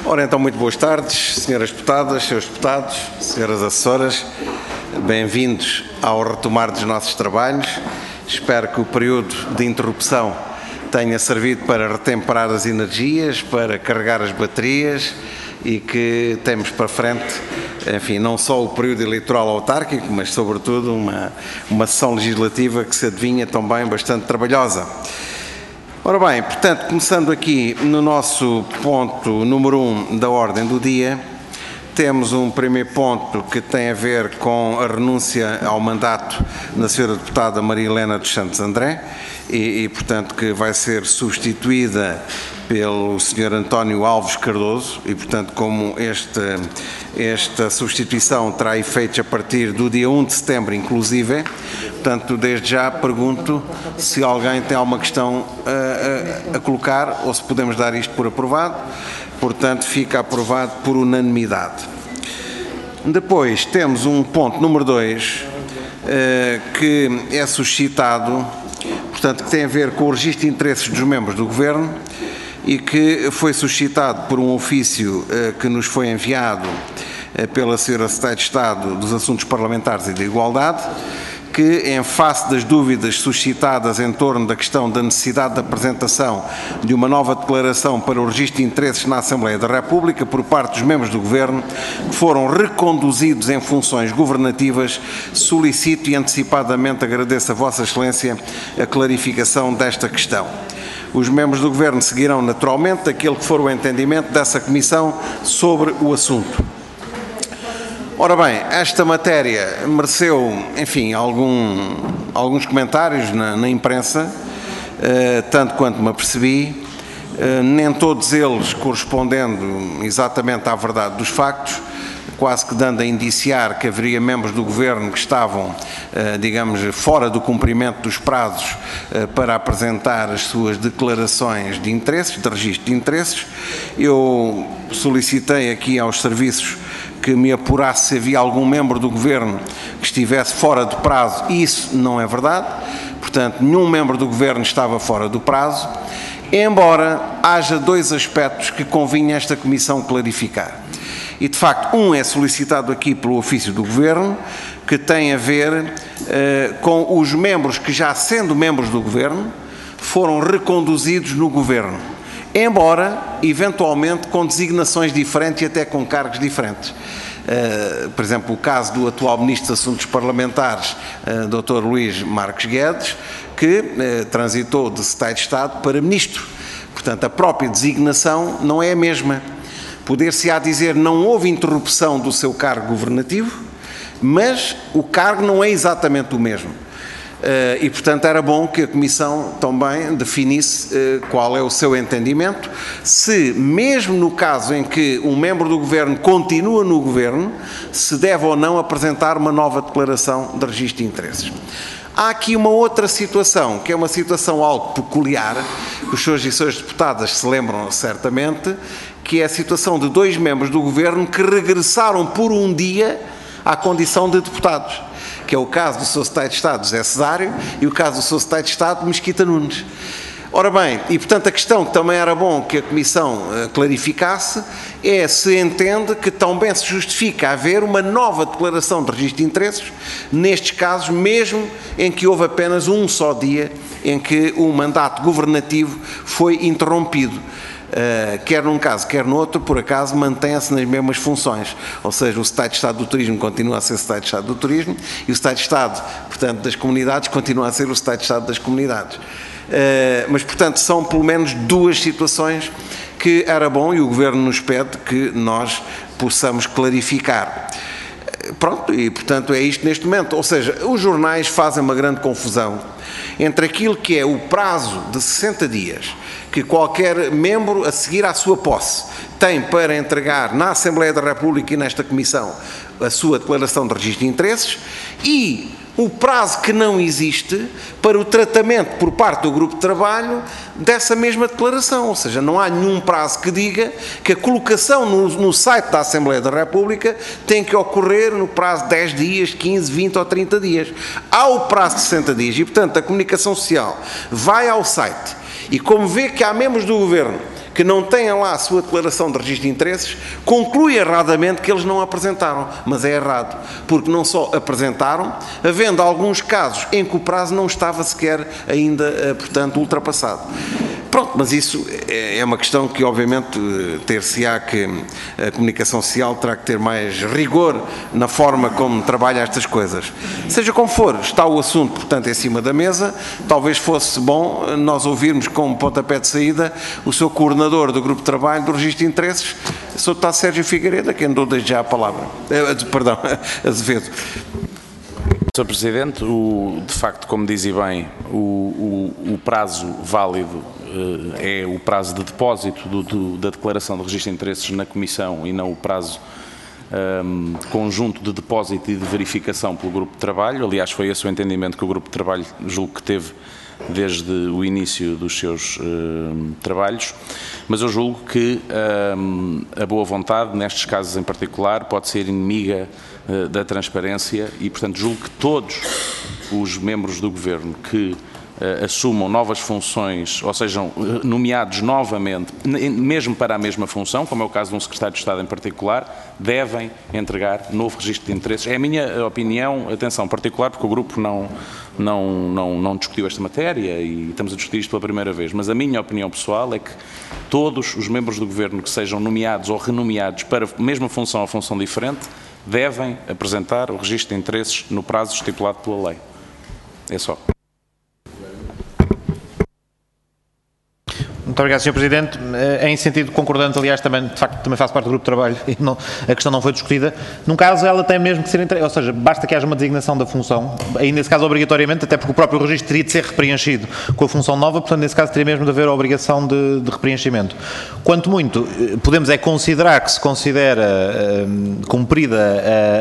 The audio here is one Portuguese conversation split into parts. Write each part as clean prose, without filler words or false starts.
Ora, então, muito boas tardes, senhoras deputadas, senhores deputados, senhoras assessoras. Bem-vindos ao retomar dos nossos trabalhos. Espero que o período de interrupção tenha servido para retemperar as energias, para carregar as baterias e que temos para frente, enfim, não só o período eleitoral autárquico, mas, sobretudo, uma sessão legislativa que se adivinha também bastante trabalhosa. Ora bem, portanto, começando aqui no nosso ponto número 1 da ordem do dia, temos um primeiro ponto que tem a ver com a renúncia ao mandato da senhora deputada Maria Helena dos Santos André e, portanto, que vai ser substituída pelo Sr. António Alves Cardoso e, portanto, como esta substituição terá efeitos a partir do dia 1 de setembro, inclusive, portanto, desde já pergunto se alguém tem alguma questão a colocar ou se podemos dar isto por aprovado. Portanto, fica aprovado por unanimidade. Depois temos um ponto número 2 que é suscitado, portanto, que tem a ver com o registro de interesses dos membros do Governo e que foi suscitado por um ofício que nos foi enviado pela Sra. Secretária de Estado dos Assuntos Parlamentares e da Igualdade, que, em face das dúvidas suscitadas em torno da questão da necessidade da apresentação de uma nova declaração para o registro de interesses na Assembleia da República por parte dos membros do Governo que foram reconduzidos em funções governativas, solicito e antecipadamente agradeço a Vossa Excelência a clarificação desta questão. Os membros do Governo seguirão naturalmente aquele que for o entendimento dessa Comissão sobre o assunto. Ora bem, esta matéria mereceu, enfim, alguns comentários na imprensa, tanto quanto me apercebi, nem todos eles correspondendo exatamente à verdade dos factos, quase que dando a indiciar que haveria membros do Governo que estavam, digamos, fora do cumprimento dos prazos para apresentar as suas declarações de interesses, de registro de interesses. Eu solicitei aqui aos serviços que me apurasse se havia algum membro do Governo que estivesse fora de prazo, e isso não é verdade. Portanto, nenhum membro do Governo estava fora do prazo, embora haja dois aspectos que convinha esta Comissão clarificar. E, de facto, um é solicitado aqui pelo ofício do Governo, que tem a ver com os membros que, já sendo membros do Governo, foram reconduzidos no Governo, embora, eventualmente, com designações diferentes e até com cargos diferentes. Por exemplo, o caso do atual Ministro dos Assuntos Parlamentares, Dr. Luís Marques Guedes, que transitou de Secretário de Estado para Ministro. Portanto, a própria designação não é a mesma. Poder-se-á dizer não houve interrupção do seu cargo governativo, mas o cargo não é exatamente o mesmo. E, portanto, era bom que a Comissão também definisse qual é o seu entendimento, se, mesmo no caso em que um membro do Governo continua no Governo, se deve ou não apresentar uma nova declaração de registro de interesses. Há aqui uma outra situação, que é uma situação algo peculiar, que os senhores e senhoras deputadas se lembram certamente, que é a situação de dois membros do Governo que regressaram por um dia à condição de deputados, que é o caso do Sr. Secretário de Estado José Cesário e o caso do Sr. Secretário de Estado Mesquita Nunes. Ora bem, e portanto a questão que também era bom que a Comissão clarificasse é se entende que também se justifica haver uma nova declaração de registro de interesses, nestes casos, mesmo em que houve apenas um só dia em que o mandato governativo foi interrompido. Quer num caso, quer no outro, por acaso, mantém-se nas mesmas funções. Ou seja, o Secretário de Estado do Turismo continua a ser o Secretário de Estado do Turismo e o Secretário de Estado, portanto, das Comunidades continua a ser o Secretário de Estado das Comunidades. Mas, portanto, são pelo menos duas situações que era bom e o Governo nos pede que nós possamos clarificar. Pronto, e portanto é isto neste momento. Ou seja, os jornais fazem uma grande confusão entre aquilo que é o prazo de 60 dias que qualquer membro, a seguir à sua posse, tem para entregar na Assembleia da República e nesta Comissão a sua declaração de registro de interesses e o prazo que não existe para o tratamento por parte do grupo de trabalho dessa mesma declaração. Ou seja, não há nenhum prazo que diga que a colocação no site da Assembleia da República tem que ocorrer no prazo de 10 dias, 15, 20 ou 30 dias. Há o prazo de 60 dias e, portanto, a Comunicação Social vai ao site e, como vê que há membros do Governo que não tenham lá a sua declaração de registro de interesses, conclui erradamente que eles não apresentaram, mas é errado, porque não só apresentaram, havendo alguns casos em que o prazo não estava sequer ainda, portanto, ultrapassado. Pronto, mas isso é uma questão que, obviamente, ter-se-á que a comunicação social terá que ter mais rigor na forma como trabalha estas coisas. Seja como for, está o assunto, portanto, em cima da mesa. Talvez fosse bom nós ouvirmos como pontapé de saída o seu coordenador do Grupo de Trabalho do Registro de Interesses, o Sr. Deputado Sérgio Figueiredo, a quem dou desde já a palavra. Perdão, Azevedo. Sr. Presidente, de facto, como dizia bem, o prazo válido é o prazo de depósito da declaração de registro de interesses na Comissão e não o prazo conjunto de depósito e de verificação pelo Grupo de Trabalho. Aliás, foi esse o entendimento que o Grupo de Trabalho julgo que teve desde o início dos seus trabalhos, mas eu julgo que a boa vontade, nestes casos em particular, pode ser inimiga da transparência e, portanto, julgo que todos os membros do Governo que assumam novas funções, ou sejam nomeados novamente, mesmo para a mesma função, como é o caso de um secretário de Estado em particular, devem entregar novo registro de interesses. É a minha opinião, atenção, particular, porque o grupo não discutiu esta matéria e estamos a discutir isto pela primeira vez, mas a minha opinião pessoal é que todos os membros do Governo que sejam nomeados ou renomeados para a mesma função ou função diferente, devem apresentar o registro de interesses no prazo estipulado pela lei. É só. Muito obrigado, Sr. Presidente. Em sentido concordante, aliás, também, de facto, também faço parte do grupo de trabalho e a questão não foi discutida. Num caso, ela tem mesmo que ser entregue, ou seja, basta que haja uma designação da função, aí nesse caso obrigatoriamente, até porque o próprio registro teria de ser repreenchido com a função nova, portanto, nesse caso teria mesmo de haver a obrigação de repreenchimento. Quanto muito, podemos considerar que se considera cumprida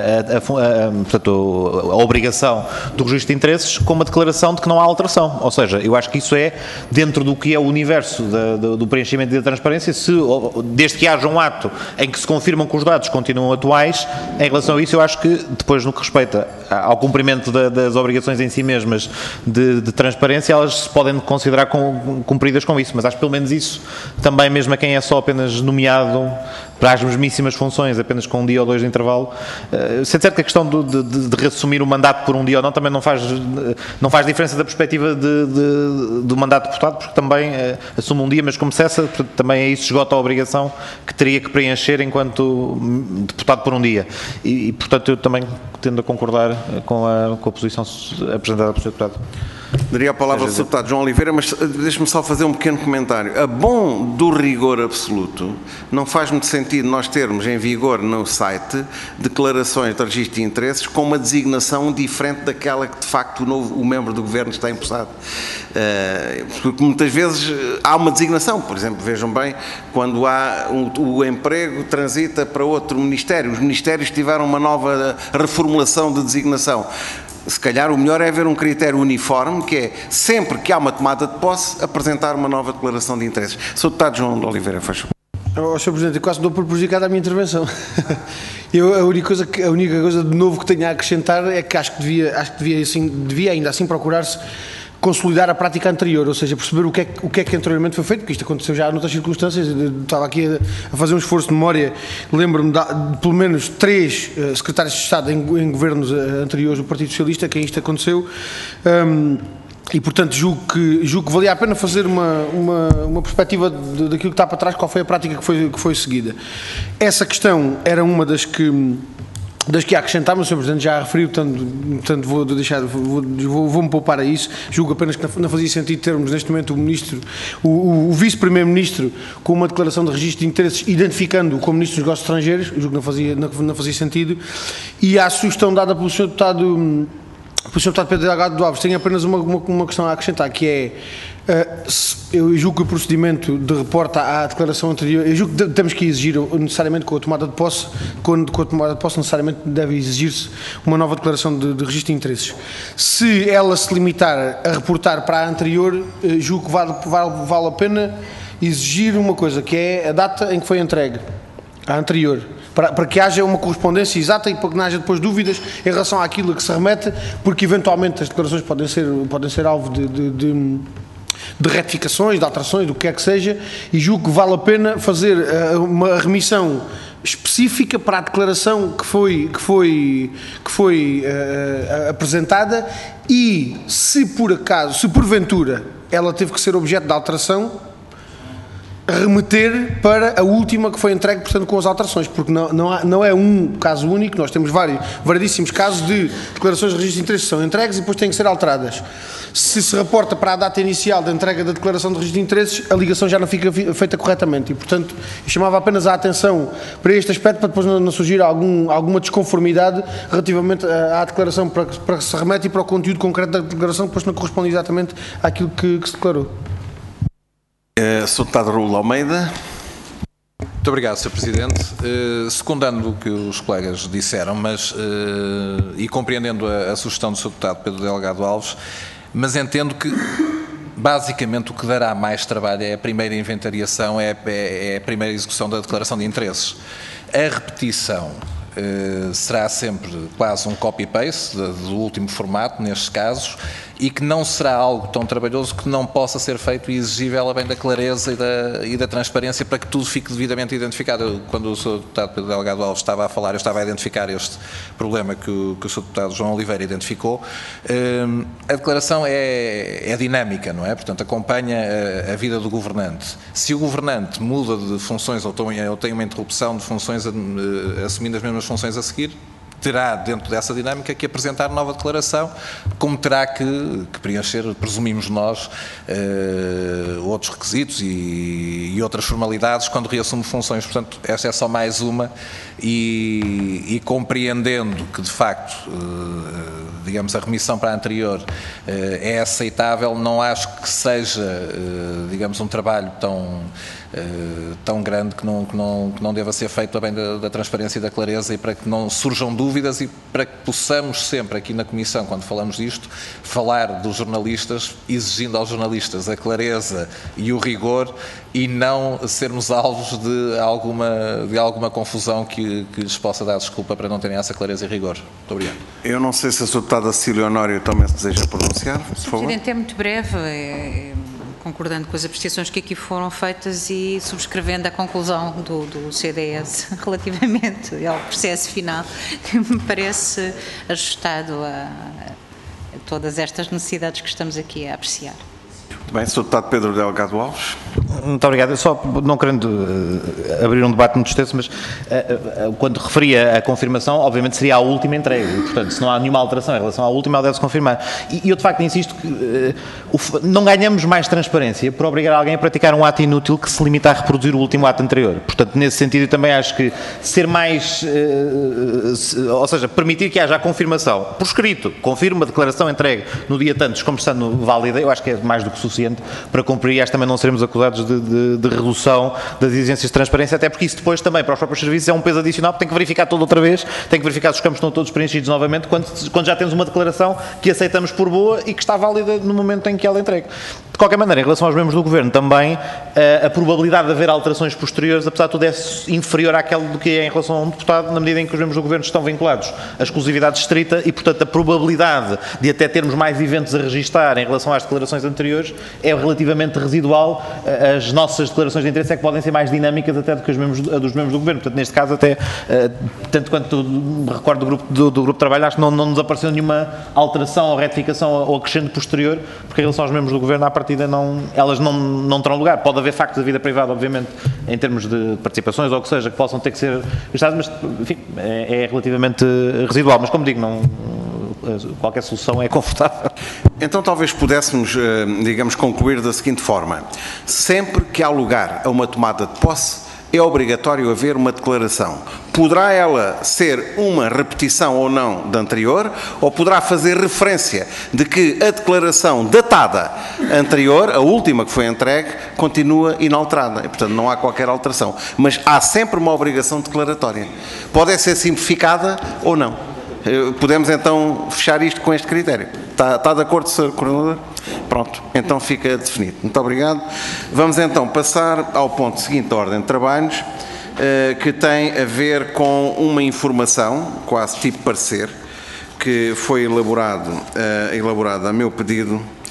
portanto, a obrigação do registro de interesses com uma declaração de que não há alteração. Ou seja, eu acho que isso é dentro do que é o universo do preenchimento e da transparência, desde que haja um ato em que se confirmam que os dados continuam atuais, em relação a isso eu acho que depois no que respeita ao cumprimento das obrigações em si mesmas de transparência, elas se podem considerar cumpridas com isso, mas acho que pelo menos isso também, mesmo a quem é só apenas nomeado para as mesmíssimas funções, apenas com um dia ou dois de intervalo, sendo certo que a questão de reassumir o mandato por um dia ou não também não faz diferença da perspectiva do mandato de deputado, porque também assume um dia, mas como cessa, também é isso, esgota a obrigação que teria que preencher enquanto deputado por um dia. E portanto, eu também tendo a concordar com a posição apresentada pelo Sr. Deputado. Daria a palavra ao Sr. Deputado João Oliveira, mas deixe-me só fazer um pequeno comentário. A bom do rigor absoluto, não faz muito sentido nós termos em vigor no site declarações de registro de interesses com uma designação diferente daquela que de facto o membro do Governo está empossado. Porque muitas vezes há uma designação, por exemplo, vejam bem, quando há o emprego transita para outro Ministério, os Ministérios tiveram uma nova reformulação de designação. Se calhar o melhor é haver um critério uniforme, que é, sempre que há uma tomada de posse, apresentar uma nova declaração de interesses. Sr. Deputado João de Oliveira, faz favor. Sr. Presidente, eu quase dou por prejudicado a minha intervenção. A única coisa de novo que tenho a acrescentar é que acho que devia ainda assim procurar-se consolidar a prática anterior, ou seja, perceber o que é que anteriormente foi feito, porque isto aconteceu já noutras circunstâncias. Eu estava aqui a fazer um esforço de memória, lembro-me de pelo menos 3 secretários de Estado em governos anteriores do Partido Socialista, que isto aconteceu, e portanto julgo que valia a pena fazer uma perspectiva daquilo que está para trás, qual foi a prática que foi seguida. Essa questão era uma das que acrescentar, mas o Sr. Presidente já referiu, portanto vou-me poupar a isso. Julgo apenas que não fazia sentido termos neste momento o Vice-Primeiro-Ministro com uma declaração de registro de interesses identificando-o como Ministro dos Negócios Estrangeiros. Julgo que não fazia sentido. E à sugestão dada pelo Sr. Deputado Pedro Delgado Alves, tenho apenas uma questão a acrescentar, que é, eu julgo que o procedimento de reporte à declaração anterior, eu julgo que temos que exigir necessariamente com a tomada de posse, necessariamente deve exigir-se uma nova declaração de registro de interesses. Se ela se limitar a reportar para a anterior, julgo que vale a pena exigir uma coisa, que é a data em que foi entregue, a anterior. Para que haja uma correspondência exata e para que não haja depois dúvidas em relação àquilo a que se remete, porque eventualmente as declarações podem ser alvo de retificações, de alterações, do que quer que seja, e julgo que vale a pena fazer uma remissão específica para a declaração que foi apresentada, e se por acaso, se porventura ela teve que ser objeto de alteração, remeter para a última que foi entregue, portanto, com as alterações, porque não é um caso único, nós temos variedíssimos casos de declarações de registro de interesses que são entregues e depois têm que ser alteradas. Se se reporta para a data inicial da entrega da declaração de registro de interesses, a ligação já não fica feita corretamente e, portanto, chamava apenas a atenção para este aspecto, para depois não surgir alguma desconformidade relativamente à declaração para que se remete e para o conteúdo concreto da declaração, que depois não corresponde exatamente àquilo que se declarou. Sr. Deputado Raul Almeida. Muito obrigado, Sr. Presidente. Secundando o que os colegas disseram, e compreendendo a sugestão do Sr. Deputado Pedro Delgado Alves, mas entendo que, basicamente, o que dará mais trabalho é a primeira inventariação, é a primeira execução da declaração de interesses. A repetição será sempre quase um copy-paste do último formato, nestes casos, e que não será algo tão trabalhoso que não possa ser feito e exigível a bem da clareza e da transparência para que tudo fique devidamente identificado. Quando o Sr. Deputado Pedro Delgado Alves estava a falar, eu estava a identificar este problema que o Sr. Deputado João Oliveira identificou. A declaração é dinâmica, não é? Portanto, acompanha a vida do governante. Se o governante muda de funções ou tem uma interrupção de funções assumindo as mesmas funções a seguir, terá, dentro dessa dinâmica, que apresentar nova declaração, como terá que preencher, presumimos nós, outros requisitos e outras formalidades quando reassume funções. Portanto, esta é só mais uma, e compreendendo que, de facto, digamos, a remissão para a anterior é aceitável, não acho que seja, digamos, um trabalho tão grande que não deva ser feito a bem da transparência e da clareza, e para que não surjam dúvidas e para que possamos sempre aqui na Comissão, quando falamos disto, falar dos jornalistas, exigindo aos jornalistas a clareza e o rigor, e não sermos alvos de alguma confusão que lhes possa dar desculpa para não terem essa clareza e rigor. Muito obrigado. Eu não sei se a Sra. Deputada Cecília Honório também se deseja pronunciar, por favor. Sr. Presidente, é muito breve, concordando com as apreciações que aqui foram feitas e subscrevendo a conclusão do CDS relativamente ao processo final, que me parece ajustado a todas estas necessidades que estamos aqui a apreciar. Muito bem, Sr. Deputado Pedro Delgado Alves. Muito obrigado. Eu só, não querendo abrir um debate muito extenso, mas quando referia a confirmação, obviamente seria a última entrega. E, portanto, se não há nenhuma alteração em relação à última, ela deve-se confirmar. E eu, de facto, insisto que não ganhamos mais transparência por obrigar alguém a praticar um ato inútil que se limita a reproduzir o último ato anterior. Portanto, nesse sentido, eu também acho que ser mais, ou seja, permitir que haja a confirmação por escrito, confirma a declaração entregue no dia tantos, como estando válida, eu acho que é mais do que suficiente para cumprir, e acho também não seremos acusados de redução das exigências de transparência, até porque isso depois também para os próprios serviços é um peso adicional, porque tem que verificar tudo outra vez, tem que verificar se os campos estão todos preenchidos novamente, quando já temos uma declaração que aceitamos por boa e que está válida no momento em que ela é entregue. De qualquer maneira, em relação aos membros do Governo, também a probabilidade de haver alterações posteriores, apesar de tudo, é inferior àquela do que é em relação a um deputado, na medida em que os membros do Governo estão vinculados à exclusividade estrita e, portanto, a probabilidade de até termos mais eventos a registar em relação às declarações anteriores é relativamente residual. As nossas declarações de interesse é que podem ser mais dinâmicas até do que a dos membros do Governo. Portanto, neste caso, até, tanto quanto me recordo do grupo de trabalho, acho que não nos apareceu nenhuma alteração ou retificação ou acrescento posterior, porque em relação aos membros do Governo, à partida, elas não terão lugar. Pode haver factos da vida privada, obviamente, em termos de participações ou o que seja, que possam ter que ser registrados, mas, enfim, é relativamente residual. Mas, como digo, qualquer solução é confortável. Então talvez pudéssemos, digamos, concluir da seguinte forma: sempre que há lugar a uma tomada de posse, é obrigatório haver uma declaração. Poderá ela ser uma repetição ou não da anterior, ou poderá fazer referência de que a declaração datada anterior, a última que foi entregue, continua inalterada. E, portanto, não há qualquer alteração. Mas há sempre uma obrigação declaratória. Pode ser simplificada ou não. Podemos então fechar isto com este critério. Está de acordo, Sr. Coordenador? Pronto, então fica definido. Muito obrigado. Vamos então passar ao ponto seguinte da ordem de trabalhos, que tem a ver com uma informação, quase tipo parecer, que foi elaborada a meu pedido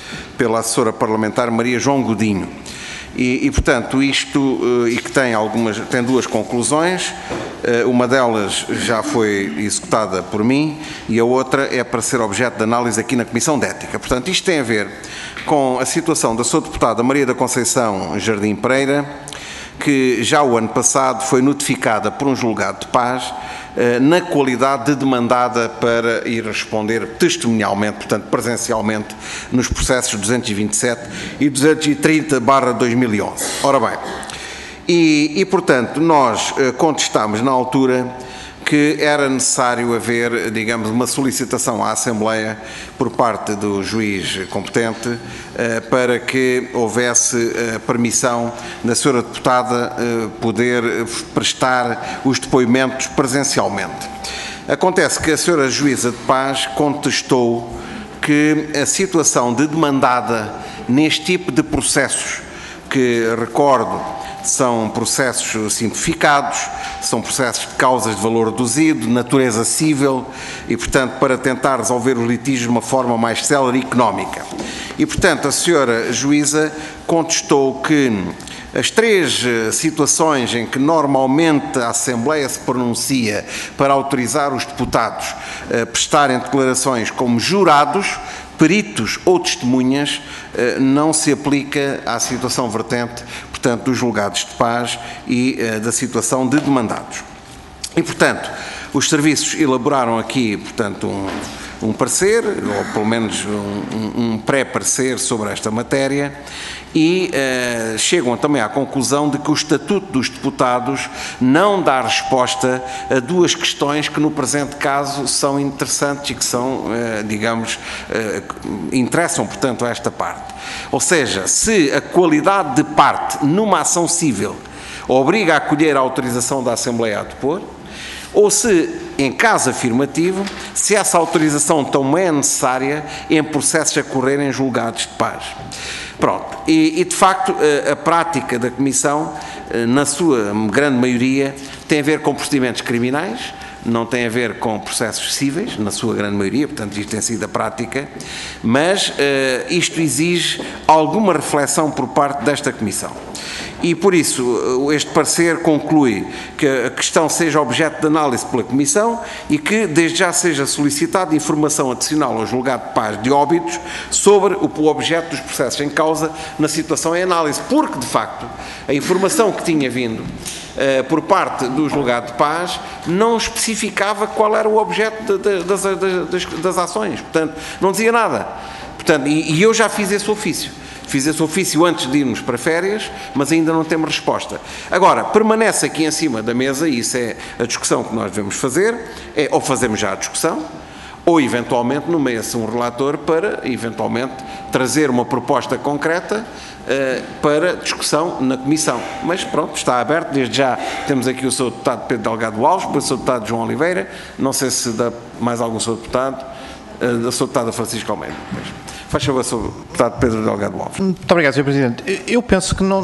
pela assessora parlamentar Maria João Godinho. E portanto, isto e que tem duas conclusões, uma delas já foi executada por mim e a outra é para ser objeto de análise aqui na Comissão de Ética. Portanto, isto tem a ver com a situação da sua deputada Maria da Conceição Jardim Pereira, que já o ano passado foi notificada por um julgado de paz na qualidade de demandada para ir responder testemunhalmente, portanto presencialmente, nos processos 227 e 230/2011. Ora bem, e portanto nós contestámos na altura que era necessário haver, digamos, uma solicitação à Assembleia por parte do juiz competente para que houvesse permissão da senhora deputada poder prestar os depoimentos presencialmente. Acontece que a senhora juíza de paz contestou que a situação de demandada neste tipo de processos, que recordo são processos simplificados, são processos de causas de valor reduzido, de natureza cível e, portanto, para tentar resolver os litígios de uma forma mais célere e económica. E, portanto, a senhora juíza contestou que as três situações em que normalmente a Assembleia se pronuncia para autorizar os deputados a prestarem declarações como jurados, peritos ou testemunhas, não se aplica à situação vertente, portanto, dos julgados de paz e da situação de demandados. E, portanto, os serviços elaboraram aqui, portanto, um parecer, ou pelo menos um pré-parecer sobre esta matéria, e chegam também à conclusão de que o Estatuto dos Deputados não dá resposta a duas questões que no presente caso são interessantes e que são, digamos, interessam, portanto, a esta parte. Ou seja, se a qualidade de parte numa ação civil obriga a acolher a autorização da Assembleia a depor, ou se, em caso afirmativo, se essa autorização também é necessária em processos a correr em julgados de paz. Pronto, e de facto a prática da Comissão, na sua grande maioria, tem a ver com procedimentos criminais, não tem a ver com processos cíveis, na sua grande maioria, portanto isto tem sido a prática, mas isto exige alguma reflexão por parte desta Comissão. E por isso este parecer conclui que a questão seja objeto de análise pela Comissão e que desde já seja solicitada informação adicional ao julgado de paz de óbitos sobre o objeto dos processos em causa na situação em análise, porque de facto a informação que tinha vindo por parte do julgado de paz não especificava qual era o objeto das ações, portanto não dizia nada. Portanto, e eu já fiz esse ofício. Fiz esse ofício antes de irmos para férias, mas ainda não temos resposta. Agora, permanece aqui em cima da mesa, e isso é a discussão que nós devemos fazer, é ou fazemos já a discussão, ou eventualmente nomeia-se um relator para, eventualmente, trazer uma proposta concreta para discussão na Comissão. Mas pronto, está aberto, desde já temos aqui o Sr. Deputado Pedro Delgado Alves, depois o Sr. Deputado João Oliveira, não sei se dá mais algum Sr. Deputado, a Sr. Deputada Francisco Almeida. Faz favor, Sr. Deputado Pedro Delgado Alves. Muito obrigado, Sr. Presidente. Eu penso que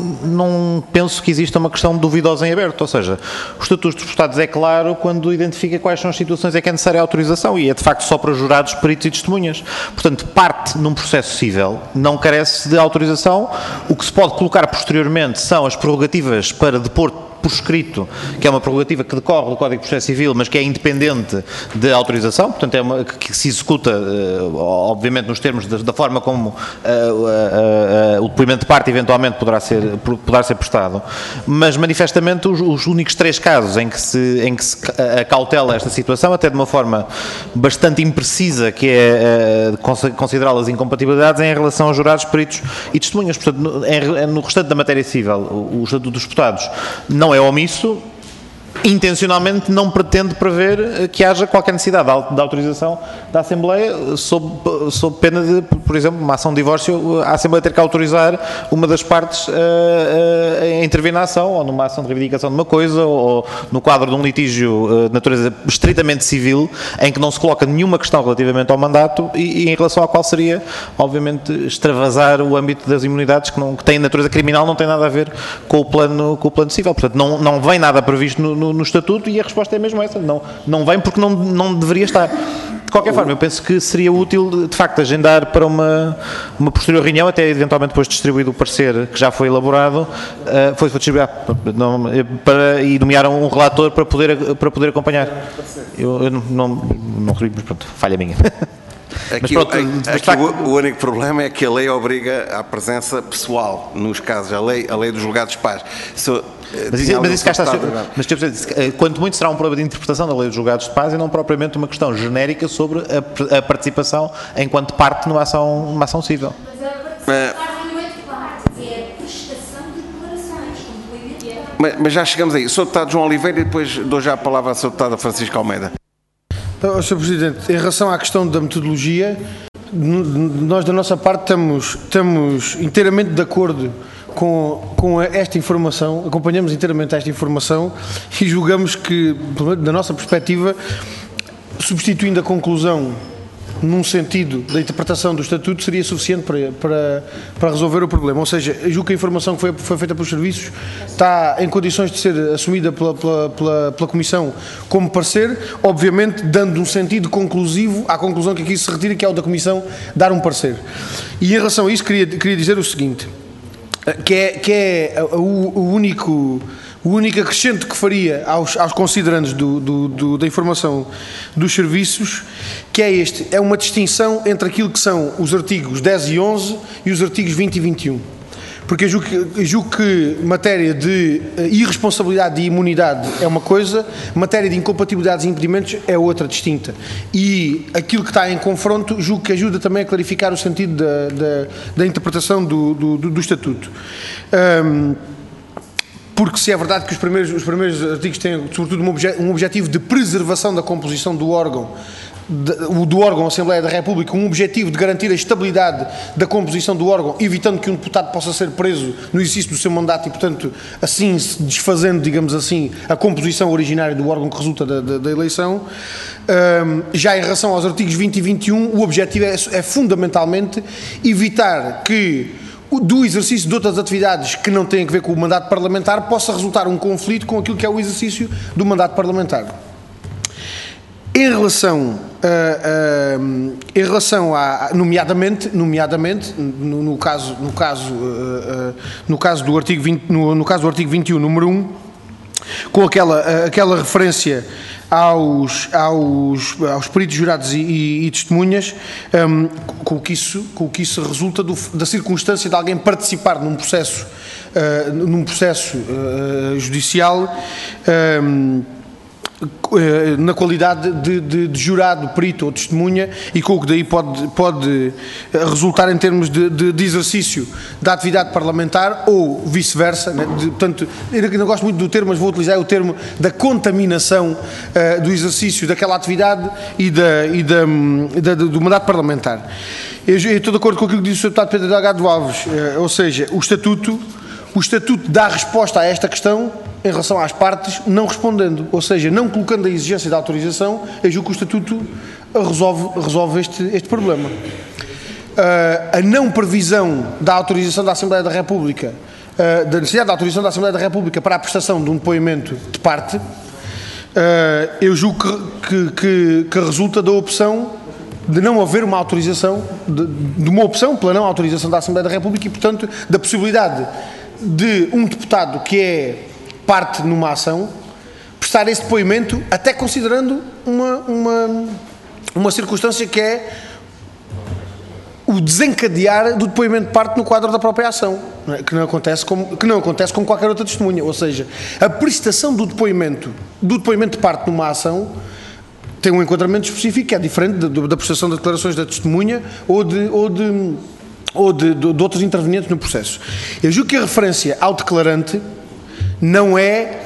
não penso que exista uma questão duvidosa em aberto, ou seja, o Estatuto dos Deputados é claro quando identifica quais são as situações em que é necessária a autorização e é de facto só para jurados, peritos e testemunhas. Portanto, parte num processo cível não carece de autorização. O que se pode colocar posteriormente são as prerrogativas para depor por escrito, que é uma prerrogativa que decorre do Código de Processo Civil, mas que é independente de autorização, portanto é uma que se executa, obviamente, nos termos da forma como o depoimento de parte eventualmente poderá ser prestado, mas manifestamente os únicos 3 casos em que se acautela esta situação, até de uma forma bastante imprecisa, que é considerá-las incompatibilidades, é em relação aos jurados, peritos e testemunhas. Portanto, no restante da matéria civil, o Estatuto dos Deputados não é omisso, intencionalmente não pretende prever que haja qualquer necessidade de autorização da Assembleia, sob pena de, por exemplo, uma ação de divórcio, a Assembleia ter que autorizar uma das partes a intervir na ação, ou numa ação de reivindicação de uma coisa, ou no quadro de um litígio de natureza estritamente civil, em que não se coloca nenhuma questão relativamente ao mandato e em relação à qual seria, obviamente, extravasar o âmbito das imunidades que têm natureza criminal, não tem nada a ver com o plano civil. Portanto, não vem nada previsto no Estatuto, e a resposta é mesmo essa, não vem porque não deveria estar. De qualquer forma, eu penso que seria útil, de facto, agendar para uma posterior reunião, até eventualmente depois distribuído o parecer que já foi elaborado, foi distribuído, e nomearam um relator para poder acompanhar. Eu não recebi, mas pronto, falha minha. Aqui, o único problema é que a lei obriga à presença pessoal, nos casos, a lei dos julgados de paz. Mas isso cá está. Quanto muito será um problema de interpretação da lei dos julgados de paz e não propriamente uma questão genérica sobre a participação enquanto parte numa ação civil. Mas já chegamos aí. Sr. Deputado João Oliveira, e depois dou já a palavra à Sra. Deputada Francisca Almeida. Sr. Presidente, em relação à questão da metodologia, nós da nossa parte estamos inteiramente de acordo com esta informação, acompanhamos inteiramente esta informação e julgamos que, da nossa perspectiva, substituindo a conclusão num sentido da interpretação do Estatuto, seria suficiente para resolver o problema. Ou seja, eu julgo que a informação que foi feita pelos serviços está em condições de ser assumida pela Comissão como parecer, obviamente dando um sentido conclusivo à conclusão que aqui se retira, que é o da Comissão dar um parecer. E em relação a isso queria dizer o seguinte, que é o único acrescente que faria aos considerandos da informação dos serviços, que é uma distinção entre aquilo que são os artigos 10 e 11 e os artigos 20 e 21. Porque eu julgo que matéria de irresponsabilidade e imunidade é uma coisa, matéria de incompatibilidades e impedimentos é outra distinta. E aquilo que está em confronto, julgo que ajuda também a clarificar o sentido da interpretação do Estatuto. Porque se é verdade que os primeiros artigos têm, sobretudo, um objetivo de preservação da composição do órgão Assembleia da República, um objetivo de garantir a estabilidade da composição do órgão, evitando que um deputado possa ser preso no exercício do seu mandato e, portanto, assim se desfazendo, digamos assim, a composição originária do órgão que resulta da eleição. Já em relação aos artigos 20 e 21, o objetivo é fundamentalmente evitar que do exercício de outras atividades que não têm a ver com o mandato parlamentar possa resultar um conflito com aquilo que é o exercício do mandato parlamentar. Em relação a, nomeadamente no caso do artigo 20, no caso do artigo 21, número 1, com aquela referência aos peritos jurados e testemunhas, com o que isso resulta da circunstância de alguém participar num processo judicial, na qualidade de jurado, perito ou testemunha, e com o que daí pode resultar em termos de exercício da atividade parlamentar ou vice-versa, né? Portanto, eu não gosto muito do termo, mas vou utilizar o termo da contaminação do exercício daquela atividade e do mandato parlamentar. Eu estou de acordo com aquilo que disse o Sr. Deputado Pedro Delgado Alves, ou seja, o Estatuto dá resposta a esta questão em relação às partes, não respondendo, ou seja, não colocando a exigência de autorização. Eu julgo que o Estatuto resolve este problema. A não previsão da autorização da Assembleia da República, da necessidade da autorização da Assembleia da República para a prestação de um depoimento de parte, eu julgo que resulta da opção de não haver uma autorização, de uma opção pela não autorização da Assembleia da República e, portanto, da possibilidade de um deputado que é parte numa ação prestar esse depoimento, até considerando uma circunstância que é o desencadear do depoimento de parte no quadro da própria ação, que não acontece com qualquer outra testemunha. Ou seja, a prestação do depoimento de parte numa ação tem um enquadramento específico que é diferente da prestação de declarações da testemunha ou de outros intervenientes no processo. Eu julgo que a referência ao declarante não é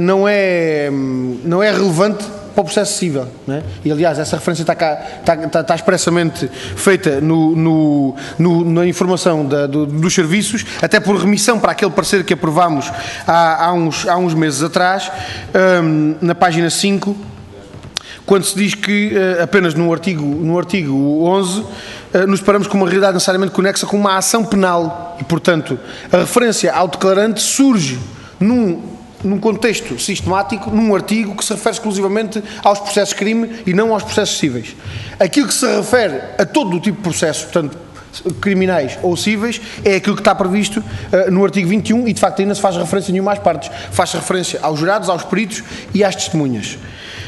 relevante para o processo civil, né? E aliás essa referência está expressamente feita na informação dos serviços, até por remissão para aquele parecer que aprovámos há uns meses atrás, na página 5, quando se diz que apenas no artigo 11 nos deparamos com uma realidade necessariamente conexa com uma ação penal e, portanto, a referência ao declarante surge num num contexto sistemático, num artigo que se refere exclusivamente aos processos de crime e não aos processos cíveis. Aquilo que se refere a todo o tipo de processos, portanto, criminais ou cíveis, é aquilo que está previsto no artigo 21 e, de facto, ainda se faz referência nenhuma às partes. Faz referência aos jurados, aos peritos e às testemunhas.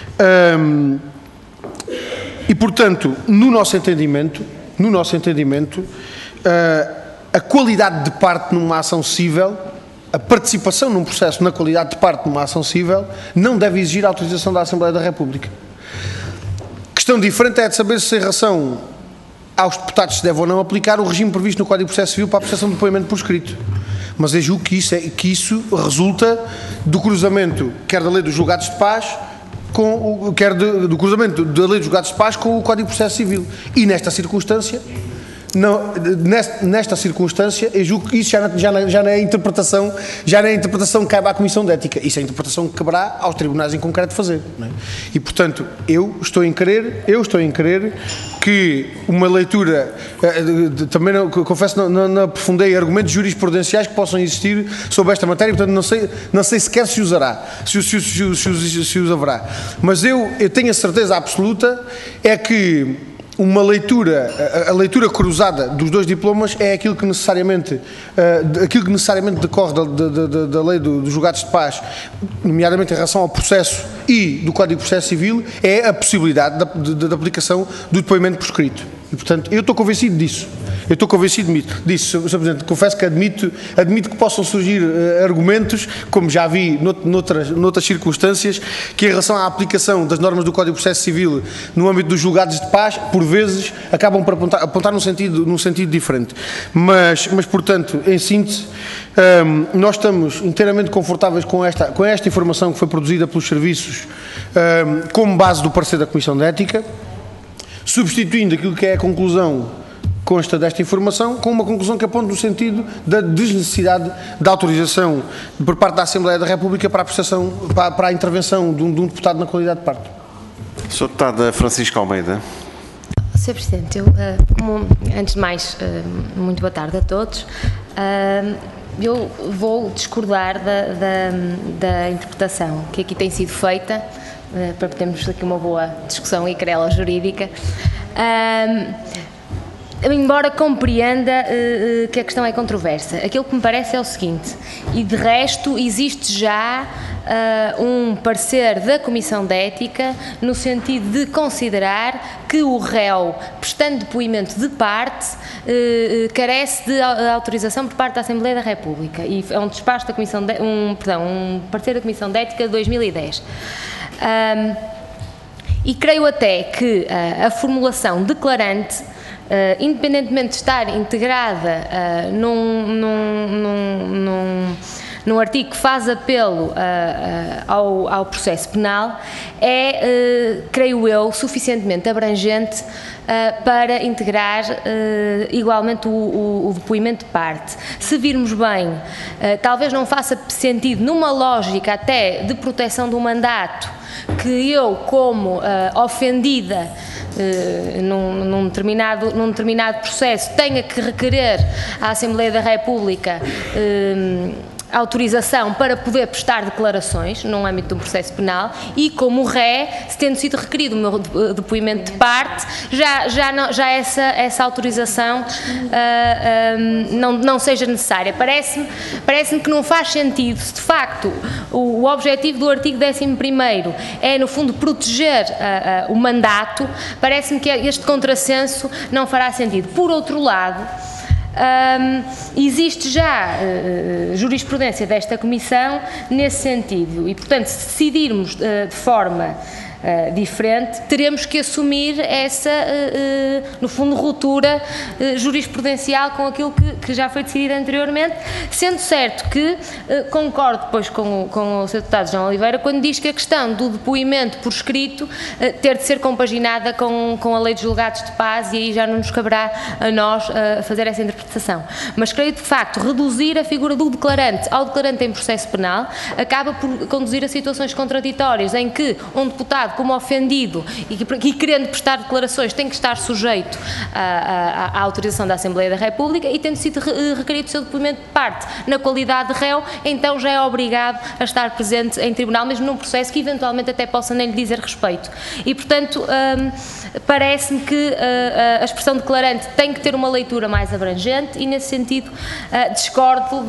E, portanto, no nosso entendimento, a qualidade de parte numa ação cível, a participação num processo na qualidade de parte numa ação cível, não deve exigir a autorização da Assembleia da República. Questão diferente é de saber se, em relação aos deputados, se deve ou não aplicar o regime previsto no Código de Processo Civil para a prestação de depoimento por escrito. Mas eu julgo que isso resulta do cruzamento, quer da lei dos julgados de paz, quer do cruzamento da lei dos julgados de paz com o Código de Processo Civil. E nesta circunstância, eu julgo que isso já não é a interpretação que cabe à Comissão de Ética. Isso é a interpretação que caberá aos tribunais em concreto fazer. Não é? E, portanto, eu estou em crer que uma leitura, também confesso não aprofundei argumentos jurisprudenciais que possam existir sobre esta matéria, portanto não sei sequer se usará, se os haverá. Mas eu tenho a certeza absoluta é que a leitura cruzada dos dois diplomas é aquilo que necessariamente decorre da lei dos julgados de paz, nomeadamente em relação ao processo e do Código de Processo Civil, é a possibilidade da aplicação do depoimento por escrito. E, portanto, eu estou convencido disso. Sr. Presidente, confesso que admito que possam surgir argumentos, como já vi noutras circunstâncias, que em relação à aplicação das normas do Código de Processo Civil no âmbito dos julgados de paz, por vezes, acabam por apontar num sentido diferente. Mas, portanto, em síntese, nós estamos inteiramente confortáveis com esta informação que foi produzida pelos serviços como base do parecer da Comissão de Ética, substituindo aquilo que é a conclusão consta desta informação com uma conclusão que aponta no sentido da desnecessidade da autorização por parte da Assembleia da República para a intervenção de um deputado na qualidade de parte. Sr. Deputado Francisco Almeida. Sr. Presidente, antes de mais, muito boa tarde a todos. Eu vou discordar da interpretação que aqui tem sido feita, para termos aqui uma boa discussão e querela jurídica. Embora compreenda que a questão é controversa, aquilo que me parece é o seguinte, e de resto existe já um parecer da Comissão de Ética no sentido de considerar que o réu, prestando depoimento de parte, carece de autorização por parte da Assembleia da República, e é um despacho da Comissão um parecer da Comissão de Ética de 2010. E creio até que a formulação declarante, independentemente de estar integrada num artigo que faz apelo ao processo penal, creio eu, suficientemente abrangente para integrar igualmente o depoimento de parte. Se virmos bem, talvez não faça sentido numa lógica até de proteção do mandato que eu, como ofendida num determinado processo, tenha que requerer à Assembleia da República autorização para poder prestar declarações no âmbito de um processo penal, e como ré, se tendo sido requerido o meu depoimento de parte, já essa autorização não seja necessária. Parece-me que não faz sentido, se de facto o objetivo do artigo 11º é, no fundo, proteger o mandato, parece-me que este contrassenso não fará sentido. Por outro lado, existe já jurisprudência desta Comissão nesse sentido e, portanto, se decidirmos de forma diferente, teremos que assumir essa, no fundo, ruptura jurisprudencial com aquilo que já foi decidido anteriormente, sendo certo que concordo depois com o Sr. Deputado João Oliveira quando diz que a questão do depoimento por escrito ter de ser compaginada com a lei dos julgados de paz, e aí já não nos caberá a nós fazer essa interpretação. Mas creio, de facto, reduzir a figura do declarante ao declarante em processo penal acaba por conduzir a situações contraditórias em que um deputado identificado como ofendido e querendo prestar declarações tem que estar sujeito à autorização da Assembleia da República e tendo sido requerido o seu depoimento de parte na qualidade de réu, então já é obrigado a estar presente em tribunal, mesmo num processo que eventualmente até possa nem lhe dizer respeito. E, portanto, parece-me que a expressão declarante tem que ter uma leitura mais abrangente e, nesse sentido, discordo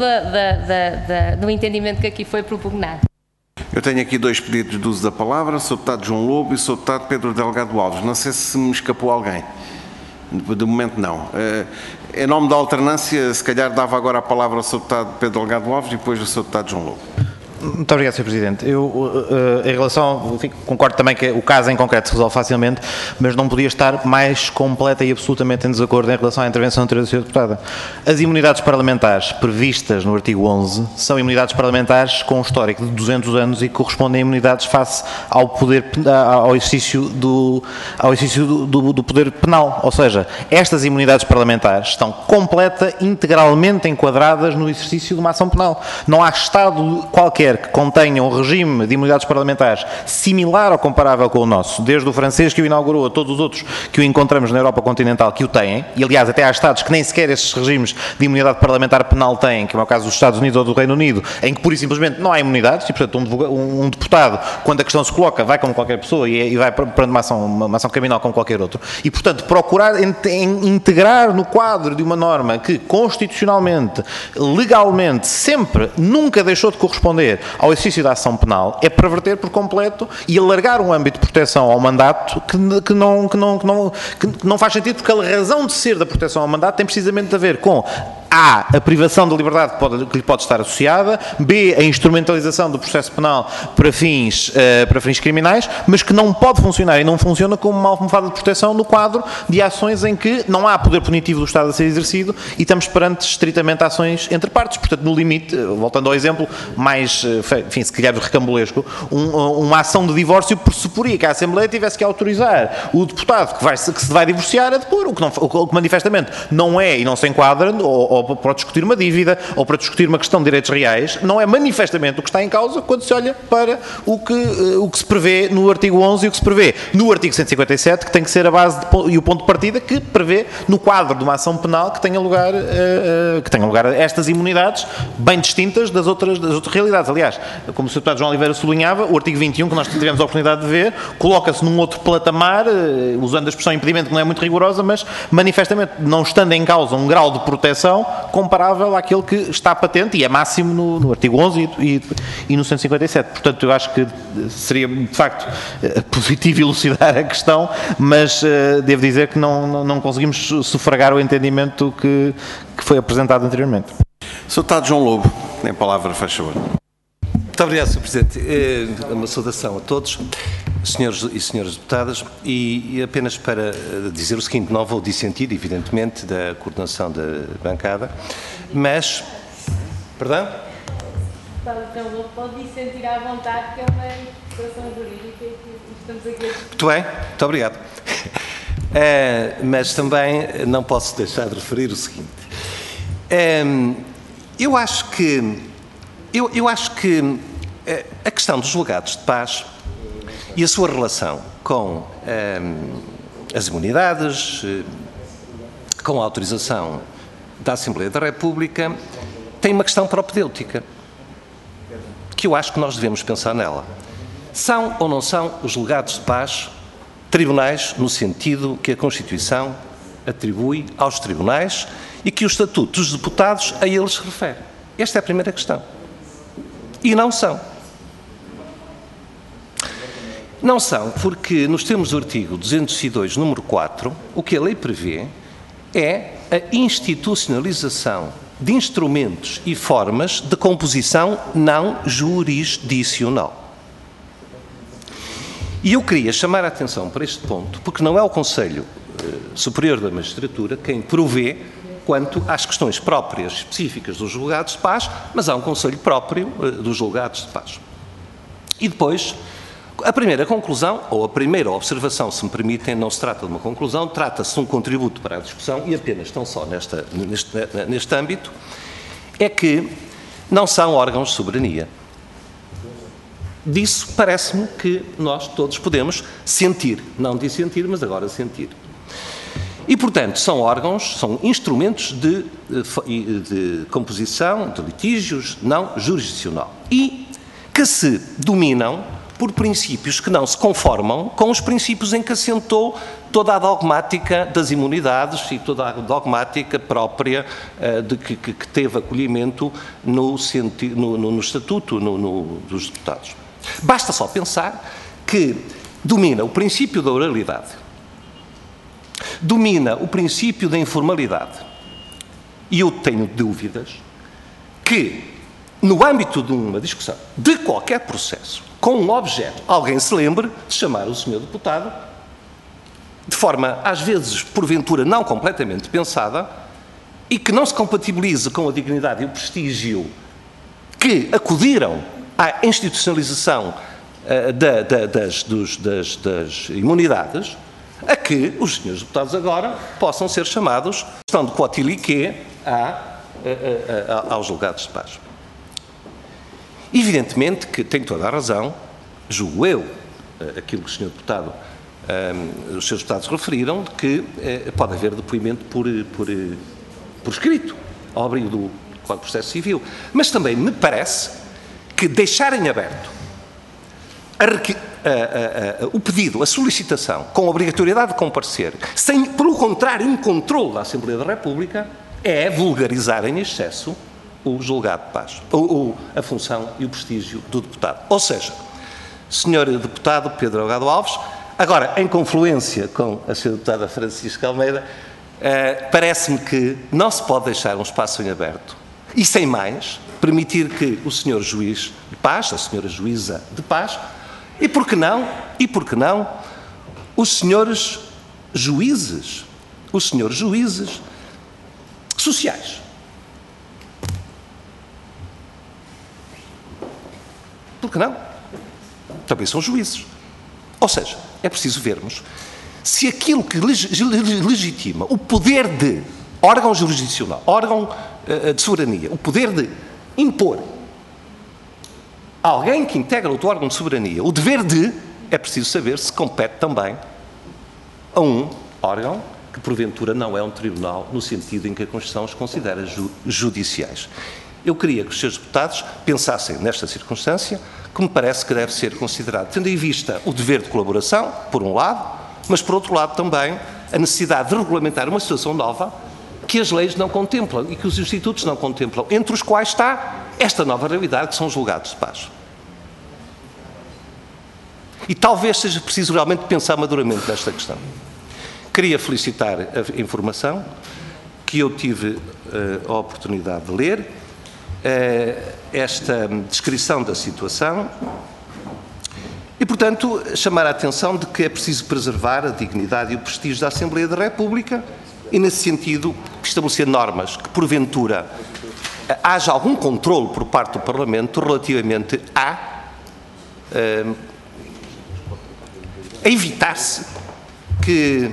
do entendimento que aqui foi propugnado. Eu tenho aqui dois pedidos de uso da palavra, o Sr. Deputado João Lobo e o Sr. Deputado Pedro Delgado Alves. Não sei se me escapou alguém. De momento não. Em nome da alternância, se calhar dava agora a palavra ao Sr. Deputado Pedro Delgado Alves e depois ao Sr. Deputado João Lobo. Muito obrigado, Sr. Presidente. Eu, em relação, enfim, concordo também que o caso em concreto se resolve facilmente, mas não podia estar mais completa e absolutamente em desacordo em relação à intervenção anterior da Sra. Deputada. As imunidades parlamentares previstas no artigo 11 são imunidades parlamentares com um histórico de 200 anos e que correspondem a imunidades face ao poder, ao exercício do poder penal. Ou seja, estas imunidades parlamentares estão integralmente enquadradas no exercício de uma ação penal. Não há Estado qualquer que contenha um regime de imunidades parlamentares similar ou comparável com o nosso, desde o francês que o inaugurou a todos os outros que o encontramos na Europa continental que o têm, e aliás até há Estados que nem sequer estes regimes de imunidade parlamentar penal têm, que é o caso dos Estados Unidos ou do Reino Unido, em que pura e simplesmente não há imunidades, e portanto um deputado, quando a questão se coloca, vai como qualquer pessoa e vai para uma ação criminal como qualquer outro, e portanto procurar integrar no quadro de uma norma que constitucionalmente, legalmente, sempre, nunca deixou de corresponder ao exercício da ação penal, é perverter por completo e alargar um âmbito de proteção ao mandato que não faz sentido, porque a razão de ser da proteção ao mandato tem precisamente a ver com A, a privação de liberdade que lhe pode estar associada, B, a instrumentalização do processo penal para fins criminais, mas que não pode funcionar e não funciona como uma almofada de proteção no quadro de ações em que não há poder punitivo do Estado a ser exercido e estamos perante estritamente ações entre partes. Portanto, no limite, voltando ao exemplo mais, enfim, se calhar recambulesco, uma ação de divórcio pressuporia que a Assembleia tivesse que autorizar o deputado que se vai divorciar a depor, o que manifestamente não é e não se enquadra, ou para discutir uma dívida, ou para discutir uma questão de direitos reais, não é manifestamente o que está em causa quando se olha para o que se prevê no artigo 11 e o que se prevê no artigo 157, que tem que ser a base e o ponto de partida que prevê no quadro de uma ação penal que tenha lugar estas imunidades bem distintas das outras realidades. Aliás, como o Sr. Deputado João Oliveira sublinhava, o artigo 21, que nós tivemos a oportunidade de ver, coloca-se num outro patamar, usando a expressão impedimento que não é muito rigorosa, mas manifestamente não estando em causa um grau de proteção comparável àquele que está patente e é máximo no artigo 11 e no 157. Portanto, eu acho que seria, de facto, positivo elucidar a questão, mas devo dizer que não conseguimos sufragar o entendimento que foi apresentado anteriormente. Sr. Deputado João Lobo, tem a palavra, faz favor. Muito obrigado, Sr. Presidente. Uma saudação a todos, senhores e senhoras deputadas, e apenas para dizer o seguinte: não vou dissentir, evidentemente, da coordenação da bancada, mas... Perdão? Pode dissentir à vontade, que é uma interpretação jurídica e estamos aqui a... Muito bem, muito obrigado. Mas também não posso deixar de referir o seguinte. Eu acho que a questão dos julgados de paz e a sua relação com as imunidades, com a autorização da Assembleia da República, tem uma questão propedêutica, que eu acho que nós devemos pensar nela. São ou não são os julgados de paz tribunais no sentido que a Constituição atribui aos tribunais e que o Estatuto dos Deputados a eles se refere? Esta é a primeira questão. E não são. Não são porque, nos termos do artigo 202, número 4, o que a lei prevê é a institucionalização de instrumentos e formas de composição não jurisdicional. E eu queria chamar a atenção para este ponto, porque não é o Conselho Superior da Magistratura quem provê quanto às questões próprias, específicas dos julgados de paz, mas há um Conselho próprio dos julgados de paz. E depois, a primeira conclusão, ou a primeira observação, se me permitem, não se trata de uma conclusão, trata-se de um contributo para a discussão, e apenas tão só neste âmbito, é que não são órgãos de soberania. Disso parece-me que nós todos podemos sentir, não dissentir, mas agora sentir. E, portanto, são órgãos, são instrumentos de composição de litígios não jurisdicional e que se dominam por princípios que não se conformam com os princípios em que assentou toda a dogmática das imunidades e toda a dogmática própria que teve acolhimento no Estatuto dos Deputados. Basta só pensar que domina o princípio da oralidade, domina o princípio da informalidade, e eu tenho dúvidas que, no âmbito de uma discussão de qualquer processo, com um objeto, alguém se lembre de chamar o senhor deputado, de forma, às vezes, porventura, não completamente pensada, e que não se compatibilize com a dignidade e o prestígio que acudiram à institucionalização das imunidades, a que os senhores deputados agora possam ser chamados, questão de quotiliquê, aos julgados de paz. Evidentemente que tem toda a razão, julgo eu, aquilo que o senhor deputado, os senhores deputados referiram, que pode haver depoimento por escrito, ao abrigo do Código de Processo Civil. Mas também me parece que deixarem aberto o pedido, a solicitação, com obrigatoriedade de comparecer, sem, pelo contrário, um controle da Assembleia da República, é vulgarizar em excesso o julgado de paz, a função e o prestígio do deputado. Ou seja, senhor deputado Pedro Delgado Alves, agora, em confluência com a senhora deputada Francisca Almeida, parece-me que não se pode deixar um espaço em aberto e, sem mais, permitir que o senhor juiz de paz, a senhora juíza de paz, e por que não, os senhores juízes sociais. Por que não? Também são juízes. Ou seja, é preciso vermos se aquilo que legitima o poder de órgão jurisdicional, órgão de soberania, o poder de impor a alguém que integra outro órgão de soberania, o dever de, é preciso saber se compete também a um órgão que porventura não é um tribunal no sentido em que a Constituição os considera judiciais. Eu queria que os senhores deputados pensassem nesta circunstância, que me parece que deve ser considerado, tendo em vista o dever de colaboração, por um lado, mas por outro lado também a necessidade de regulamentar uma situação nova que as leis não contemplam e que os institutos não contemplam, entre os quais está esta nova realidade que são os julgados de paz. E talvez seja preciso realmente pensar maduramente nesta questão. Queria felicitar a informação que eu tive a oportunidade de ler, esta descrição da situação e, portanto, chamar a atenção de que é preciso preservar a dignidade e o prestígio da Assembleia da República e, nesse sentido, estabelecer normas que, porventura, haja algum controle por parte do Parlamento relativamente a evitar-se que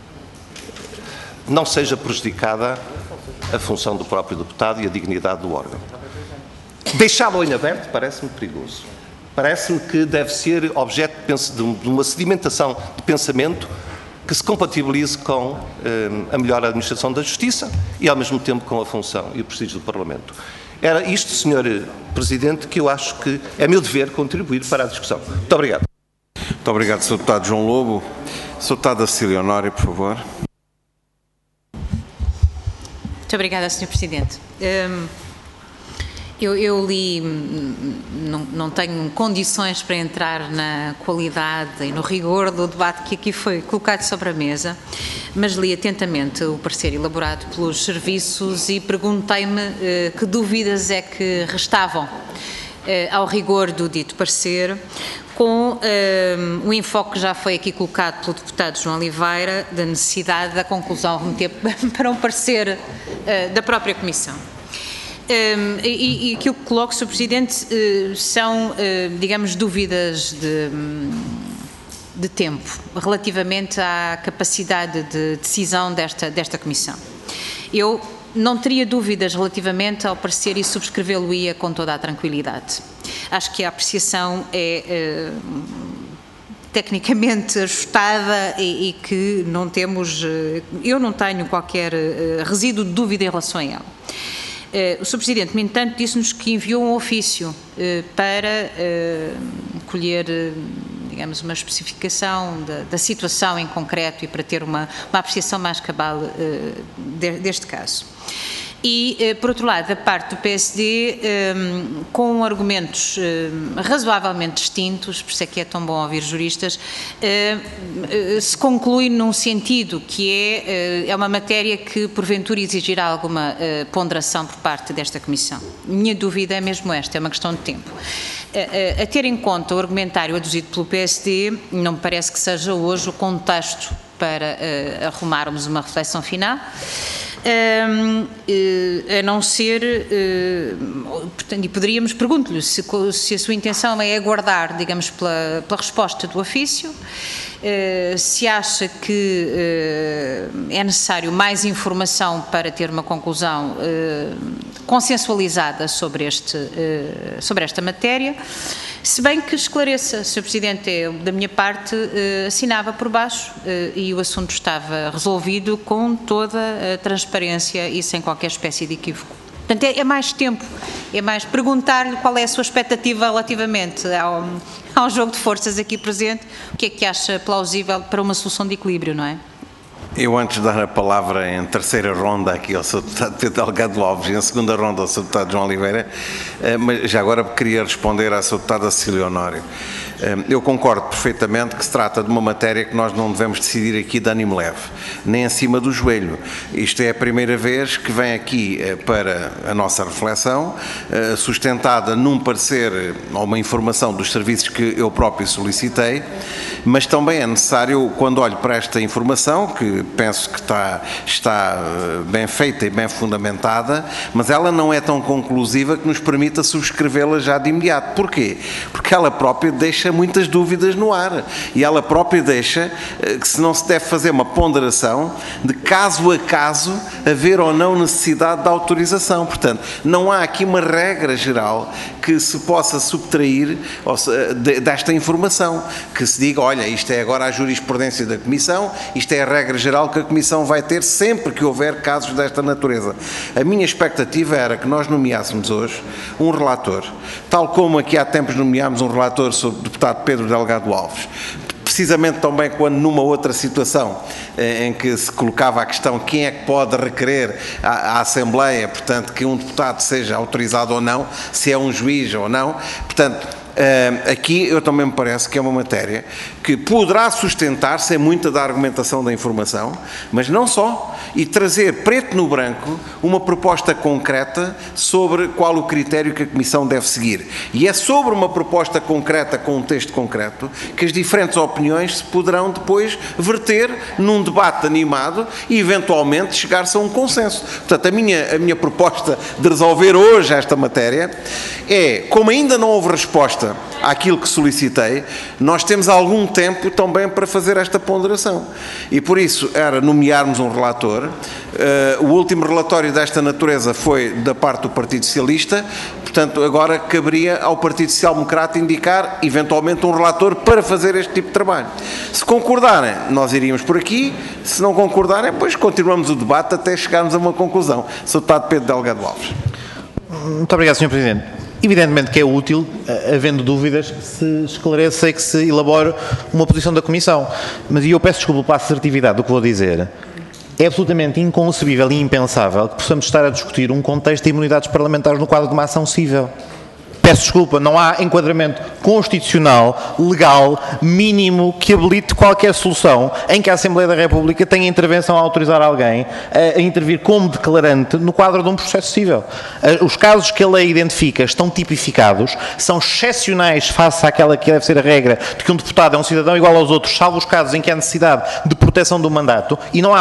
não seja prejudicada a função do próprio deputado e a dignidade do órgão. Deixá-lo em aberto parece-me perigoso. Parece-me que deve ser objeto de uma sedimentação de pensamento que se compatibilize com a melhor administração da justiça e, ao mesmo tempo, com a função e o prestígio do Parlamento. Era isto, Sr. Presidente, que eu acho que é meu dever contribuir para a discussão. Muito obrigado. Muito obrigado, Sr. Deputado João Lobo. Sr. Deputada Cecília Honório, por favor. Muito obrigada, Sr. Presidente. Eu li, não tenho condições para entrar na qualidade e no rigor do debate que aqui foi colocado sobre a mesa, mas li atentamente o parecer elaborado pelos serviços e perguntei-me que dúvidas é que restavam ao rigor do dito parecer, com o enfoque que já foi aqui colocado pelo deputado João Oliveira, da necessidade da conclusão remeter para um parecer da própria Comissão. E aquilo que coloco, Sr. Presidente, são, digamos, dúvidas de tempo relativamente à capacidade de decisão desta Comissão. Eu não teria dúvidas relativamente ao parecer e subscrevê-lo-ia com toda a tranquilidade. Acho que a apreciação é tecnicamente ajustada e que não temos, eu não tenho qualquer resíduo de dúvida em relação a ela. O Sr. Presidente, no entanto, disse-nos que enviou um ofício para colher, digamos, uma especificação da situação em concreto e para ter uma apreciação mais cabal deste caso. E, por outro lado, da parte do PSD, com argumentos razoavelmente distintos, por isso é que é tão bom ouvir juristas, se conclui num sentido que é uma matéria que, porventura, exigirá alguma ponderação por parte desta Comissão. Minha dúvida é mesmo esta, é uma questão de tempo. A ter em conta o argumentário aduzido pelo PSD, não me parece que seja hoje o contexto para arrumarmos uma reflexão final. A não ser, portanto, e poderíamos, pergunto-lhe se a sua intenção é aguardar, digamos, pela resposta do ofício, se acha que é necessário mais informação para ter uma conclusão consensualizada sobre esta matéria, se bem que esclareça, Sr. Presidente, da minha parte assinava por baixo e o assunto estava resolvido com toda a transparência e sem qualquer espécie de equívoco. Portanto, é mais tempo, é mais perguntar-lhe qual é a sua expectativa relativamente ao jogo de forças aqui presente, o que é que acha plausível para uma solução de equilíbrio, não é? Eu, antes de dar a palavra em terceira ronda aqui ao Sr. Deputado Pedro Delgado Alves e em segunda ronda ao Sr. Deputado João Oliveira, mas já agora queria responder à Sra. Deputada Cecília Honório. Eu concordo perfeitamente que se trata de uma matéria que nós não devemos decidir aqui de ânimo leve, nem acima do joelho. Isto é a primeira vez que vem aqui para a nossa reflexão, sustentada num parecer ou uma informação dos serviços que eu próprio solicitei, mas também é necessário, quando olho para esta informação, que penso que está bem feita e bem fundamentada, mas ela não é tão conclusiva que nos permita subscrevê-la já de imediato. Porquê? Porque ela própria deixa muitas dúvidas no ar e ela própria deixa que se não se deve fazer uma ponderação de caso a caso haver ou não necessidade de autorização. Portanto, não há aqui uma regra geral que se possa subtrair desta informação, que se diga, olha, isto é agora a jurisprudência da Comissão, isto é a regra geral que a Comissão vai ter sempre que houver casos desta natureza. A minha expectativa era que nós nomeássemos hoje um relator, tal como aqui há tempos nomeámos um relator sobre o deputado Pedro Delgado Alves, precisamente também quando numa outra situação em que se colocava a questão de quem é que pode requerer à Assembleia, portanto, que um deputado seja autorizado ou não, se é um juiz ou não, portanto, aqui eu também me parece que é uma matéria que poderá sustentar-se em muita da argumentação da informação, mas não só, e trazer preto no branco uma proposta concreta sobre qual o critério que a Comissão deve seguir. E é sobre uma proposta concreta, com um texto concreto, que as diferentes opiniões se poderão depois verter num debate animado e eventualmente chegar-se a um consenso. Portanto, a minha proposta de resolver hoje esta matéria é, como ainda não houve resposta àquilo que solicitei, nós temos algum tempo também para fazer esta ponderação. E por isso era nomearmos um relator. O último relatório desta natureza foi da parte do Partido Socialista, portanto agora caberia ao Partido Social Democrata indicar eventualmente um relator para fazer este tipo de trabalho. Se concordarem, nós iríamos por aqui, se não concordarem, depois continuamos o debate até chegarmos a uma conclusão. Sr. Deputado Pedro Delgado Alves. Muito obrigado, Sr. Presidente. Evidentemente que é útil, havendo dúvidas, que se esclareça e que se elabore uma posição da Comissão. Mas eu peço desculpa pela assertividade do que vou dizer. É absolutamente inconcebível e impensável que possamos estar a discutir um contexto de imunidades parlamentares no quadro de uma ação civil. Peço desculpa, não há enquadramento constitucional, legal, mínimo que habilite qualquer solução em que a Assembleia da República tenha intervenção a autorizar alguém a intervir como declarante no quadro de um processo civil. Os casos que a lei identifica estão tipificados, são excepcionais face àquela que deve ser a regra de que um deputado é um cidadão igual aos outros, salvo os casos em que há necessidade de proteção do mandato, e não há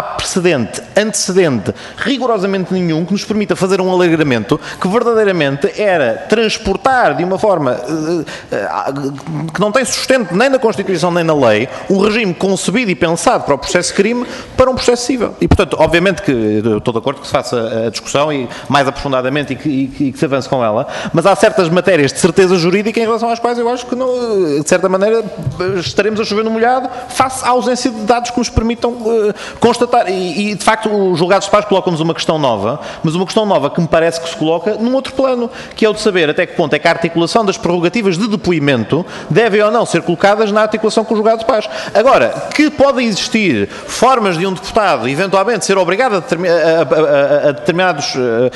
antecedente, rigorosamente nenhum, que nos permita fazer um alargamento que verdadeiramente era transportar inventar de uma forma que não tem sustento nem na Constituição nem na lei, um regime concebido e pensado para o processo de crime para um processo civil. E, portanto, obviamente que eu estou de acordo que se faça a discussão e mais aprofundadamente e que se avance com ela, mas há certas matérias de certeza jurídica em relação às quais eu acho que, não, de certa maneira, estaremos a chover no molhado face à ausência de dados que nos permitam constatar. E, de facto, os julgados de paz colocam-nos uma questão nova, mas uma questão nova que me parece que se coloca num outro plano, que é o de saber até que ponto é que a articulação das prerrogativas de depoimento devem ou não ser colocadas na articulação com o julgado de paz. Agora, que podem existir formas de um deputado, eventualmente, ser obrigado a determinados,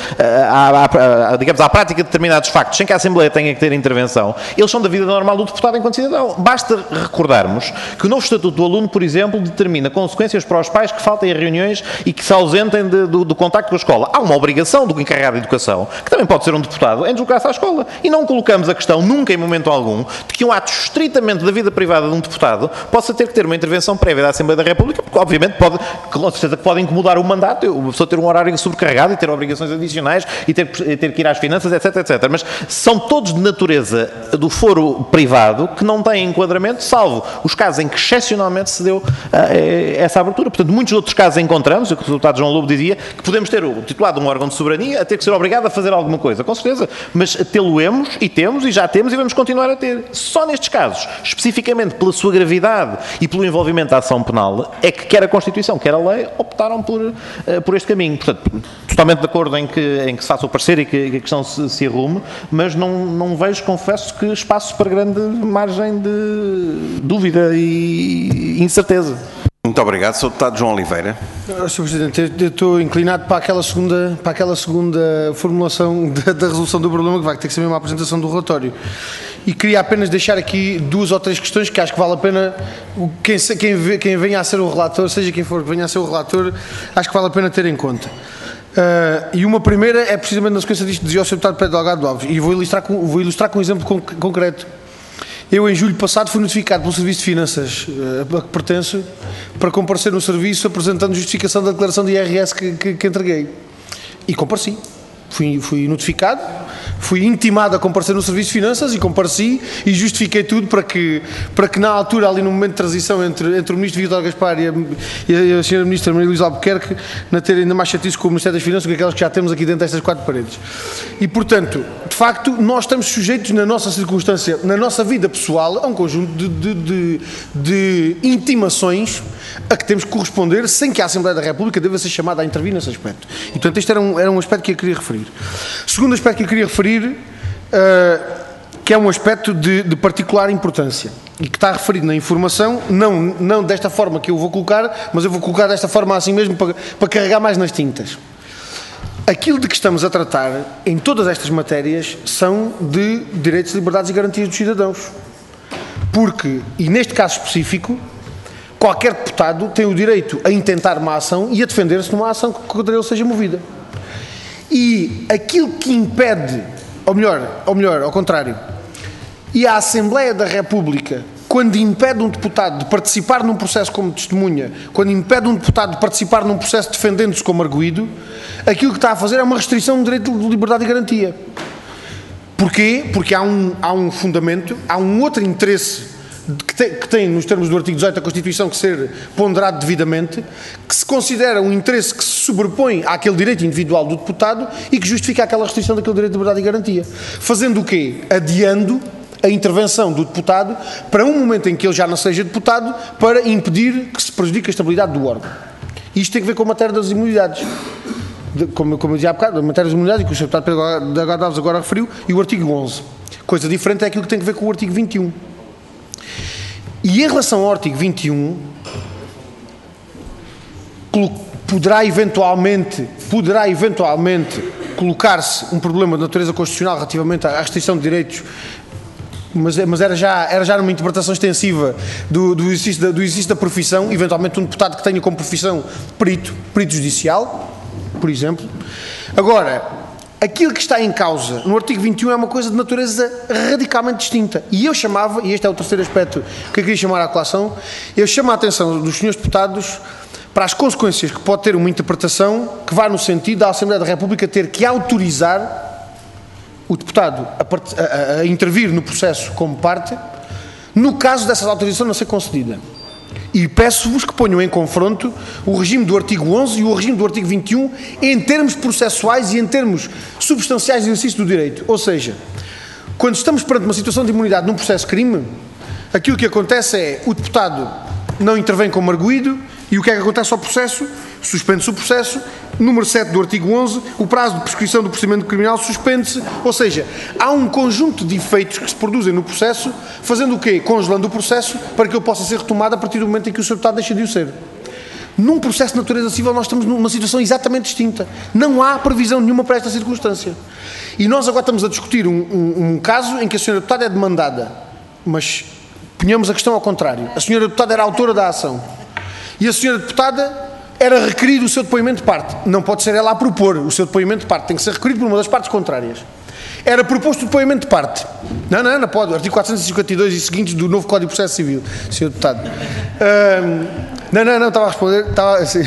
digamos, à prática de determinados factos, sem que a Assembleia tenha que ter intervenção, eles são da vida normal do deputado enquanto cidadão. Basta recordarmos que o novo Estatuto do Aluno, por exemplo, determina consequências para os pais que faltem a reuniões e que se ausentem do contacto com a escola. Há uma obrigação do encarregado de educação, que também pode ser um deputado, em deslocar-se à escola. E não colocamos a questão, nunca em momento algum, de que um ato estritamente da vida privada de um deputado possa ter que ter uma intervenção prévia da Assembleia da República, porque obviamente com certeza que pode incomodar o mandato, a pessoa ter um horário sobrecarregado e ter obrigações adicionais e ter que ir às finanças, etc, etc. Mas são todos de natureza do foro privado que não têm enquadramento, salvo os casos em que excepcionalmente se deu essa abertura. Portanto, muitos outros casos encontramos, o que o deputado João Lobo dizia, que podemos ter o titulado de um órgão de soberania a ter que ser obrigado a fazer alguma coisa, com certeza, mas tê-lo-emos e temos e já temos e vamos continuar a ter. Só nestes casos, especificamente pela sua gravidade e pelo envolvimento da ação penal, é que quer a Constituição, quer a lei, optaram por este caminho. Portanto, totalmente de acordo em que se faça o parecer e que a questão se arrume, mas não vejo, confesso, que espaços para grande margem de dúvida e incerteza. Muito obrigado. Sr. Deputado João Oliveira. Sr. Presidente, eu estou inclinado para aquela segunda formulação da resolução do problema, que vai ter que ser mesmo a apresentação do relatório. E queria apenas deixar aqui 2 ou 3 questões que acho que vale a pena, quem venha a ser o relator, seja quem for que venha a ser o relator, acho que vale a pena ter em conta. E uma primeira é precisamente na sequência disto que dizia o Sr. Deputado Pedro Delgado Alves, e vou ilustrar com um exemplo concreto. Eu, em julho passado, fui notificado pelo Serviço de Finanças a que pertenço para comparecer no serviço apresentando justificação da declaração de IRS que entreguei. E compareci. Fui notificado, fui intimado a comparecer no Serviço de Finanças e compareci e justifiquei tudo para que na altura, ali no momento de transição entre o Ministro Vítor Gaspar e a Sra. Ministra Maria Luísa Albuquerque, não ter ainda mais chatice com o Ministério das Finanças do que aquelas que já temos aqui dentro destas 4 paredes. E, portanto, de facto, nós estamos sujeitos na nossa circunstância, na nossa vida pessoal, a um conjunto de intimações a que temos que corresponder sem que a Assembleia da República deva ser chamada a intervir nesse aspecto. E, portanto, este era um aspecto que eu queria referir. Segundo aspecto que eu queria referir, que é um aspecto de particular importância e que está referido na informação, não desta forma que eu vou colocar, mas eu vou colocar desta forma assim mesmo para carregar mais nas tintas. Aquilo de que estamos a tratar em todas estas matérias são de direitos, liberdades e garantias dos cidadãos. Porque, e neste caso específico, qualquer deputado tem o direito a intentar uma ação e a defender-se numa ação que contra ele seja movida. E aquilo que impede, ou melhor, ao contrário, e a Assembleia da República, quando impede um deputado de participar num processo como testemunha, quando impede um deputado de participar num processo defendendo-se como arguido, aquilo que está a fazer é uma restrição do direito de liberdade e garantia. Porquê? Porque há um fundamento, há um outro interesse que tem, nos termos do artigo 18 da Constituição, que ser ponderado devidamente, que se considera um interesse que se sobrepõe àquele direito individual do deputado e que justifica aquela restrição daquele direito de liberdade e garantia. Fazendo o quê? Adiando a intervenção do deputado para um momento em que ele já não seja deputado, para impedir que se prejudique a estabilidade do órgão. Isto tem a ver com a matéria das imunidades. Como eu dizia há bocado, a matéria das imunidades, e que o Sr. Deputado Pedro Delgado Alves agora referiu, e o artigo 11. Coisa diferente é aquilo que tem a ver com o artigo 21. E em relação ao artigo 21, poderá eventualmente colocar-se um problema de natureza constitucional relativamente à restrição de direitos, mas era já numa interpretação extensiva do exercício da profissão, eventualmente um deputado que tenha como profissão perito judicial, por exemplo. Agora, aquilo que está em causa no artigo 21 é uma coisa de natureza radicalmente distinta. E eu chamava, e este é o terceiro aspecto que eu queria chamar à colação, eu chamo a atenção dos senhores deputados para as consequências que pode ter uma interpretação que vá no sentido da Assembleia da República ter que autorizar o deputado a intervir no processo como parte, no caso dessa autorização não ser concedida. E peço-vos que ponham em confronto o regime do artigo 11 e o regime do artigo 21 em termos processuais e em termos substanciais de exercício do direito. Ou seja, quando estamos perante uma situação de imunidade num processo de crime, aquilo que acontece é o deputado não intervém como arguido e o que é que acontece ao processo? Suspende-se o processo. Número 7 do artigo 11, o prazo de prescrição do procedimento criminal suspende-se, ou seja, há um conjunto de efeitos que se produzem no processo, fazendo o quê? Congelando o processo para que ele possa ser retomado a partir do momento em que o Sr. Deputado deixa de o ser. Num processo de natureza civil nós estamos numa situação exatamente distinta. Não há previsão nenhuma para esta circunstância. E nós agora estamos a discutir um caso em que a Sra. Deputada é demandada, mas ponhamos a questão ao contrário. A Sra. Deputada era autora da ação e a Sra. Deputada era requerido o seu depoimento de parte. Não pode ser ela a propor o seu depoimento de parte, tem que ser requerido por uma das partes contrárias. Era proposto o depoimento de parte. Não pode. Artigo 452 e seguintes do novo Código de Processo Civil, Sr. Deputado. Não, estava a responder. Estava assim.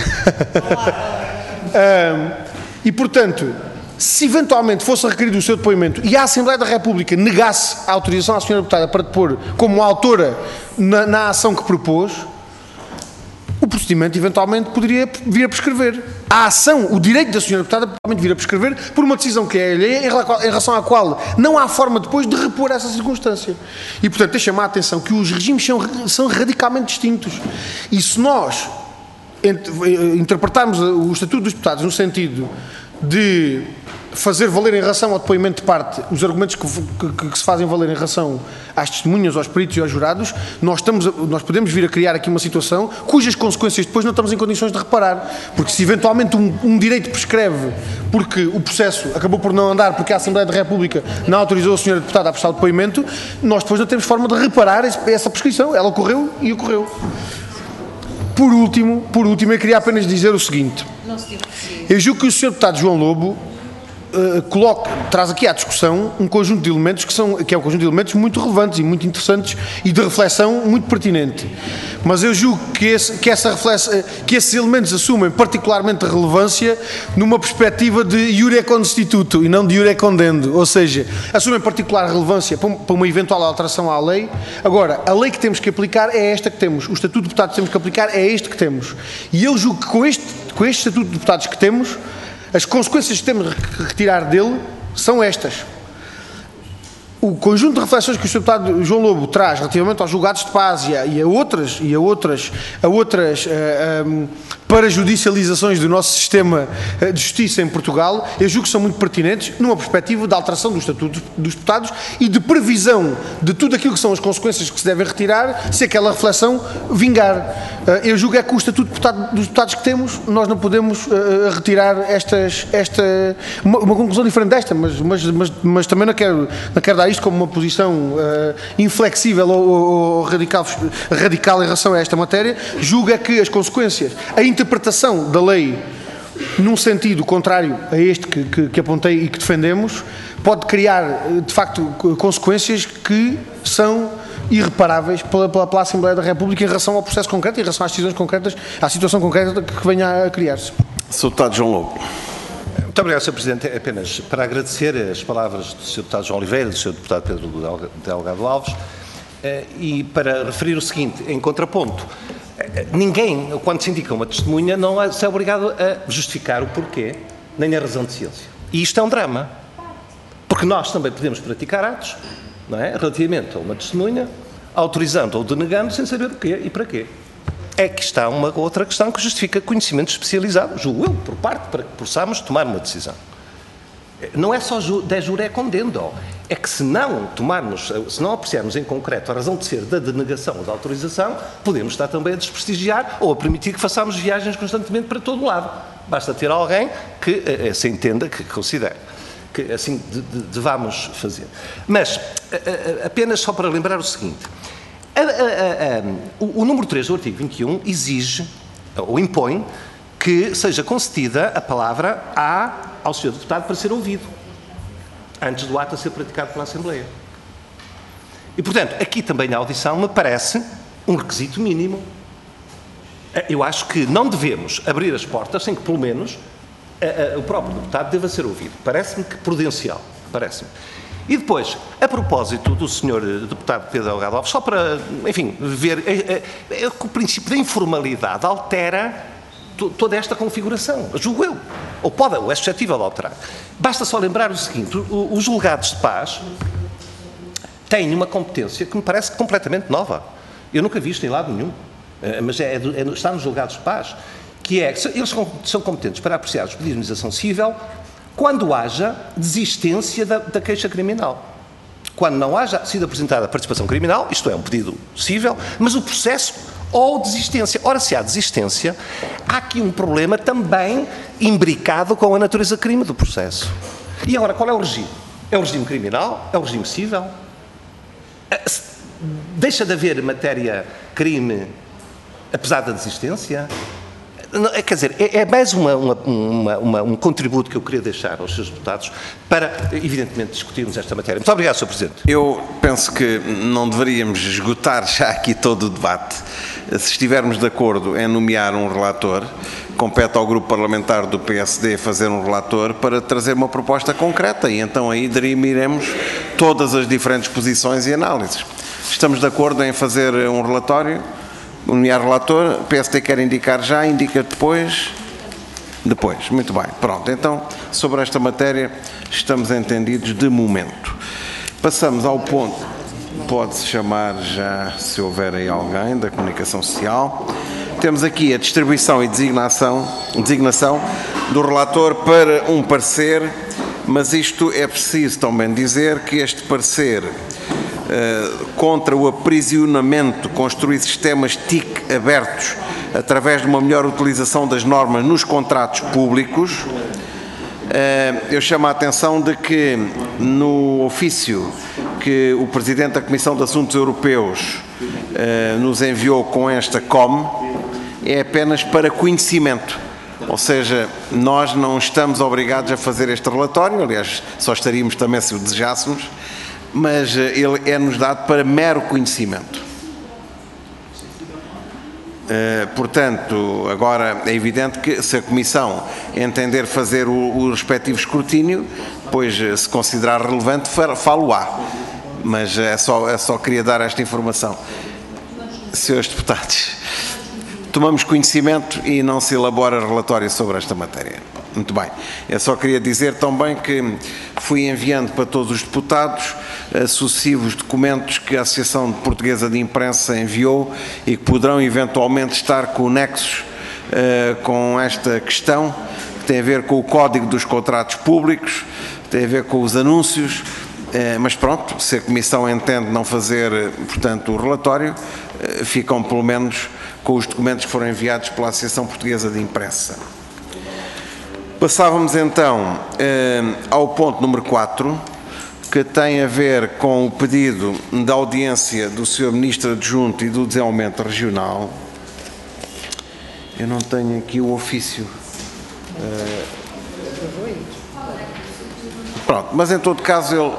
E, portanto, se eventualmente fosse requerido o seu depoimento e a Assembleia da República negasse a autorização à Sra. Deputada para depor como autora na ação que propôs, o procedimento eventualmente poderia vir a prescrever. A ação, o direito da Sra. Deputada provavelmente vir a prescrever por uma decisão que é alheia em relação à qual não há forma depois de repor essa circunstância. E, portanto, deixa chamar a atenção que os regimes são radicalmente distintos. E se nós interpretarmos o Estatuto dos Deputados no sentido de fazer valer em relação ao depoimento de parte os argumentos que se fazem valer em relação às testemunhas, aos peritos e aos jurados, nós podemos vir a criar aqui uma situação cujas consequências depois não estamos em condições de reparar, porque se eventualmente um direito prescreve porque o processo acabou por não andar porque a Assembleia da República não autorizou a Sra. Deputada a prestar o depoimento, nós depois não temos forma de reparar essa prescrição, ela ocorreu e ocorreu. Por último, eu queria apenas dizer o seguinte, eu julgo que o Sr. Deputado João Lobo traz aqui à discussão um conjunto de elementos que é um conjunto de elementos muito relevantes e muito interessantes e de reflexão muito pertinente. Mas eu julgo que esses elementos assumem particularmente relevância numa perspectiva de iure constituto e não de iure condendo, ou seja, assumem particular relevância para uma eventual alteração à lei. Agora, a lei que temos que aplicar é esta que temos, o Estatuto de Deputados que temos que aplicar é este que temos. E eu julgo que com este Estatuto de Deputados que temos, as consequências que temos que retirar dele são estas. O conjunto de reflexões que o Sr. Deputado João Lobo traz relativamente aos julgados de paz e a outras parajudicializações do nosso sistema de justiça em Portugal, eu julgo que são muito pertinentes numa perspectiva de alteração do Estatuto dos Deputados e de previsão de tudo aquilo que são as consequências que se devem retirar se aquela reflexão vingar. Eu julgo é que o Estatuto dos Deputados que temos, nós não podemos retirar uma conclusão diferente desta, mas também não quero dar isto como uma posição inflexível ou radical em relação a esta matéria. Julgo é que as consequências, a interpretação da lei num sentido contrário a este que apontei e que defendemos, pode criar, de facto, consequências que são irreparáveis pela Assembleia da República em relação ao processo concreto, em relação às decisões concretas, à situação concreta que venha a criar-se. Sr. Deputado João Lobo. Muito obrigado, Sr. Presidente. Apenas para agradecer as palavras do Sr. Deputado João Oliveira e do Sr. Deputado Pedro Delgado Alves e para referir o seguinte, em contraponto, ninguém, quando se indica uma testemunha, não é obrigado a justificar o porquê, nem a razão de ciência. E isto é um drama, porque nós também podemos praticar atos, não é, relativamente a uma testemunha, autorizando ou denegando sem saber o quê e para quê. É que está uma outra questão que justifica conhecimento especializado, julgo eu, por parte, para que possamos tomar uma decisão. Não é só de jure condendo, é que se não apreciarmos em concreto a razão de ser da denegação ou da autorização, podemos estar também a desprestigiar ou a permitir que façamos viagens constantemente para todo lado. Basta ter alguém que se entenda, que considere que assim devamos fazer. Mas, apenas só para lembrar o seguinte, o número 3 do artigo 21 exige, ou impõe, que seja concedida a palavra ao Sr. Deputado para ser ouvido, antes do ato a ser praticado pela Assembleia. E, portanto, aqui também a audição me parece um requisito mínimo. Eu acho que não devemos abrir as portas sem que, pelo menos, o próprio deputado deva ser ouvido. Parece-me que prudencial. parece-me. E depois, a propósito do Sr. Deputado Pedro Delgado Alves, só para, enfim, ver que o princípio da informalidade altera toda esta configuração, julgo eu, ou é suscetível de alterar. Basta só lembrar o seguinte, os julgados de paz têm uma competência que me parece completamente nova. Eu nunca vi isto em lado nenhum, mas está nos julgados de paz, que é, eles são competentes para apreciar os pedidos de indenização civil quando haja desistência da queixa criminal. Quando não haja sido apresentada a participação criminal, isto é, um pedido civil, mas o processo ou desistência. Ora, se há desistência, há aqui um problema também imbricado com a natureza crime do processo. E agora, qual é o regime? É o regime criminal? É o regime civil? Deixa de haver matéria crime apesar da desistência? Quer dizer, é mais um contributo que eu queria deixar aos seus deputados para, evidentemente, discutirmos esta matéria. Muito obrigado, Sr. Presidente. Eu penso que não deveríamos esgotar já aqui todo o debate. Se estivermos de acordo em nomear um relator, compete ao grupo parlamentar do PSD fazer um relator para trazer uma proposta concreta e então aí dirimiremos todas as diferentes posições e análises. Estamos de acordo em fazer um relatório? Nomear relator, o PSD quer indicar já, indica depois, muito bem, pronto, então sobre esta matéria estamos entendidos de momento. Passamos ao ponto, pode-se chamar já, se houver aí alguém da comunicação social, temos aqui a distribuição e designação do relator para um parecer, mas isto é preciso também dizer que este parecer contra o aprisionamento, construir sistemas TIC abertos através de uma melhor utilização das normas nos contratos públicos. Eu chamo a atenção de que no ofício que o Presidente da Comissão de Assuntos Europeus nos enviou com esta COM é apenas para conhecimento. Ou seja, nós não estamos obrigados a fazer este relatório, aliás, só estaríamos também se o desejássemos, mas ele é-nos dado para mero conhecimento. Portanto, agora é evidente que se a Comissão entender fazer o respectivo escrutínio, pois se considerar relevante, falo-á. Mas só queria dar esta informação. Senhores deputados, tomamos conhecimento e não se elabora relatório sobre esta matéria. Muito bem. Eu só queria dizer também que fui enviando para todos os deputados sucessivos documentos que a Associação Portuguesa de Imprensa enviou e que poderão eventualmente estar conexos com esta questão, que tem a ver com o Código dos Contratos Públicos, tem a ver com os anúncios, mas pronto, se a Comissão entende não fazer, portanto, o relatório, ficam pelo menos com os documentos que foram enviados pela Associação Portuguesa de Imprensa. Passávamos então ao ponto número 4, que tem a ver com o pedido da audiência do Sr. Ministro Adjunto e do Desenvolvimento Regional. Eu não tenho aqui o ofício. Pronto, mas em todo caso ele...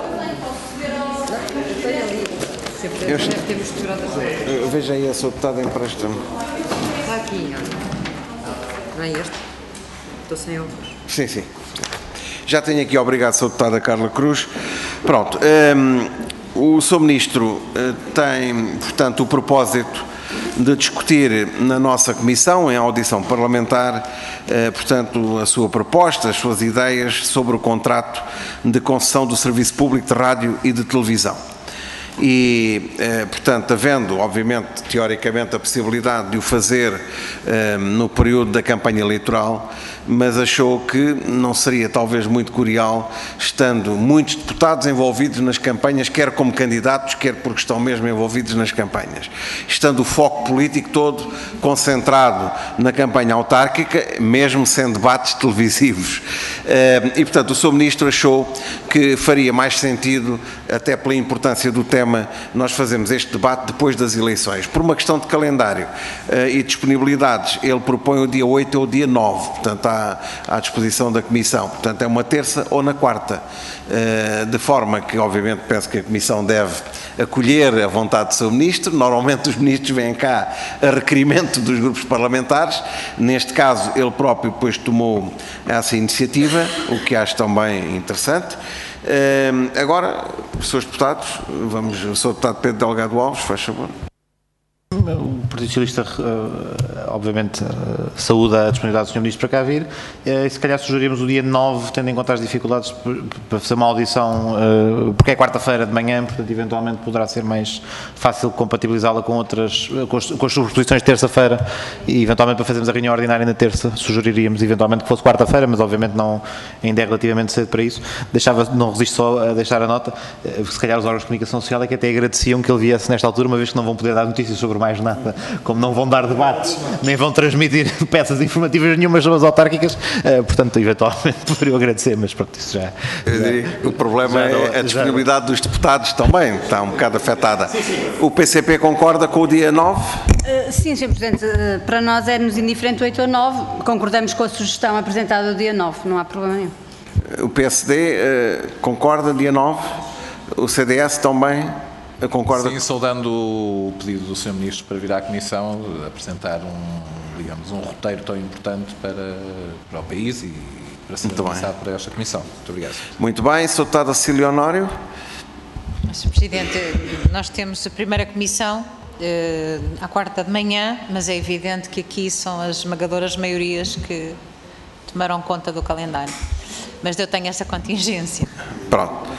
Veja aí, a Sr. Deputado, empresta-me. Está aqui, não é este? Estou sem óculos. Sim. Já tenho aqui, obrigado, Sr. Deputada Carla Cruz. Pronto, o Sr. Ministro tem, portanto, o propósito de discutir na nossa Comissão, em audição parlamentar, portanto, a sua proposta, as suas ideias sobre o contrato de concessão do Serviço Público de Rádio e de Televisão. E, portanto, havendo, obviamente, teoricamente, a possibilidade de o fazer no período da campanha eleitoral, mas achou que não seria talvez muito cordial, estando muitos deputados envolvidos nas campanhas, quer como candidatos, quer porque estão mesmo envolvidos nas campanhas, estando o foco político todo concentrado na campanha autárquica, mesmo sem debates televisivos. E, portanto, o Sr. Ministro achou que faria mais sentido, até pela importância do tema, nós fazemos este debate depois das eleições. Por uma questão de calendário e disponibilidades, ele propõe o dia 8 ou o dia 9, portanto, à disposição da Comissão. Portanto, é uma terça ou na quarta, de forma que, obviamente, penso que a Comissão deve acolher a vontade do seu ministro. Normalmente os ministros vêm cá a requerimento dos grupos parlamentares. Neste caso, ele próprio depois tomou essa iniciativa, o que acho também interessante. Agora, senhores deputados, o Sr. Deputado Pedro Delgado Alves, faz favor. O Partido Socialista, obviamente, saúda a disponibilidade do Sr. Ministro para cá vir, e se calhar sugerimos o dia 9, tendo em conta as dificuldades para fazer uma audição, porque é quarta-feira de manhã, portanto, eventualmente poderá ser mais fácil compatibilizá-la com as sobreposições de terça-feira, e eventualmente para fazermos a reunião ordinária na terça, sugeriríamos eventualmente que fosse quarta-feira, mas obviamente não, ainda é relativamente cedo para isso. Não resisto só a deixar a nota, se calhar os órgãos de comunicação social é que até agradeciam que ele viesse nesta altura, uma vez que não vão poder dar notícias sobre mais nada, como não vão dar debates, nem vão transmitir peças informativas nenhumas sobre as autárquicas, portanto, eventualmente poderiam agradecer, mas pronto, isso já... Eu diria que o problema é a disponibilidade dos deputados também, está um bocado afetada. O PCP concorda com o dia 9? Sim, Sr. Presidente, para nós é-nos indiferente 8 ou 9, concordamos com a sugestão apresentada do dia 9, não há problema nenhum. O PSD concorda dia 9? O CDS também? Concorda? Sim, saudando o pedido do Sr. Ministro para vir à Comissão apresentar um roteiro tão importante para o país e para ser avançado para esta Comissão. Muito obrigado. Muito bem, Sr. Deputado Cecília Honório. Sr. Presidente, nós temos a primeira Comissão à quarta de manhã, mas é evidente que aqui são as esmagadoras maiorias que tomaram conta do calendário. Mas eu tenho essa contingência. Pronto.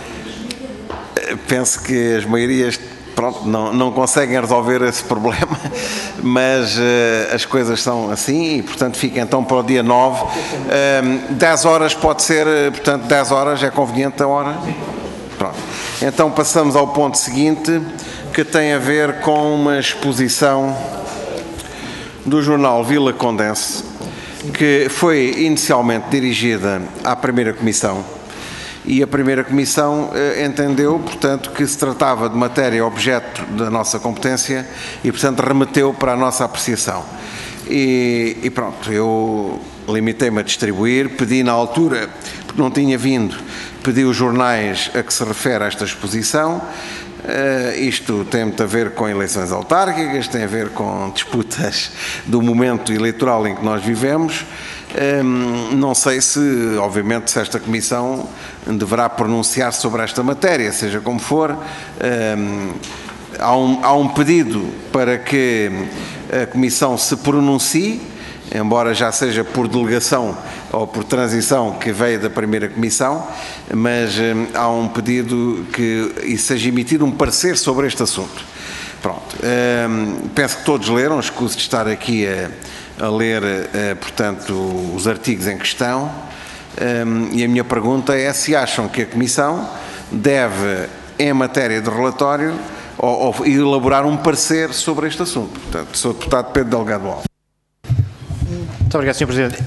Penso que as maiorias não conseguem resolver esse problema, mas as coisas são assim e, portanto, fica então para o dia 9. 10 horas pode ser, portanto, 10 horas é conveniente a hora? Pronto. Então passamos ao ponto seguinte, que tem a ver com uma exposição do jornal Vila Condense, que foi inicialmente dirigida à primeira Comissão. E a primeira Comissão entendeu, portanto, que se tratava de matéria objeto da nossa competência e, portanto, remeteu para a nossa apreciação. E pronto, eu limitei-me a distribuir, pedi na altura, porque não tinha vindo, pedi os jornais a que se refere a esta exposição. Isto tem muito a ver com eleições autárquicas, tem a ver com disputas do momento eleitoral em que nós vivemos. Não sei se, obviamente, se esta Comissão deverá pronunciar sobre esta matéria, seja como for. Há um pedido para que a Comissão se pronuncie, embora já seja por delegação ou por transição que veio da primeira Comissão, mas há um pedido que seja emitido um parecer sobre este assunto. Pronto. Penso que todos leram, escuso de estar aqui a ler, portanto, os artigos em questão, e a minha pergunta é se acham que a Comissão deve, em matéria de relatório, ou elaborar um parecer sobre este assunto. Portanto, Sr. Deputado Pedro Delgado Alves. Muito obrigado, Sr. Presidente.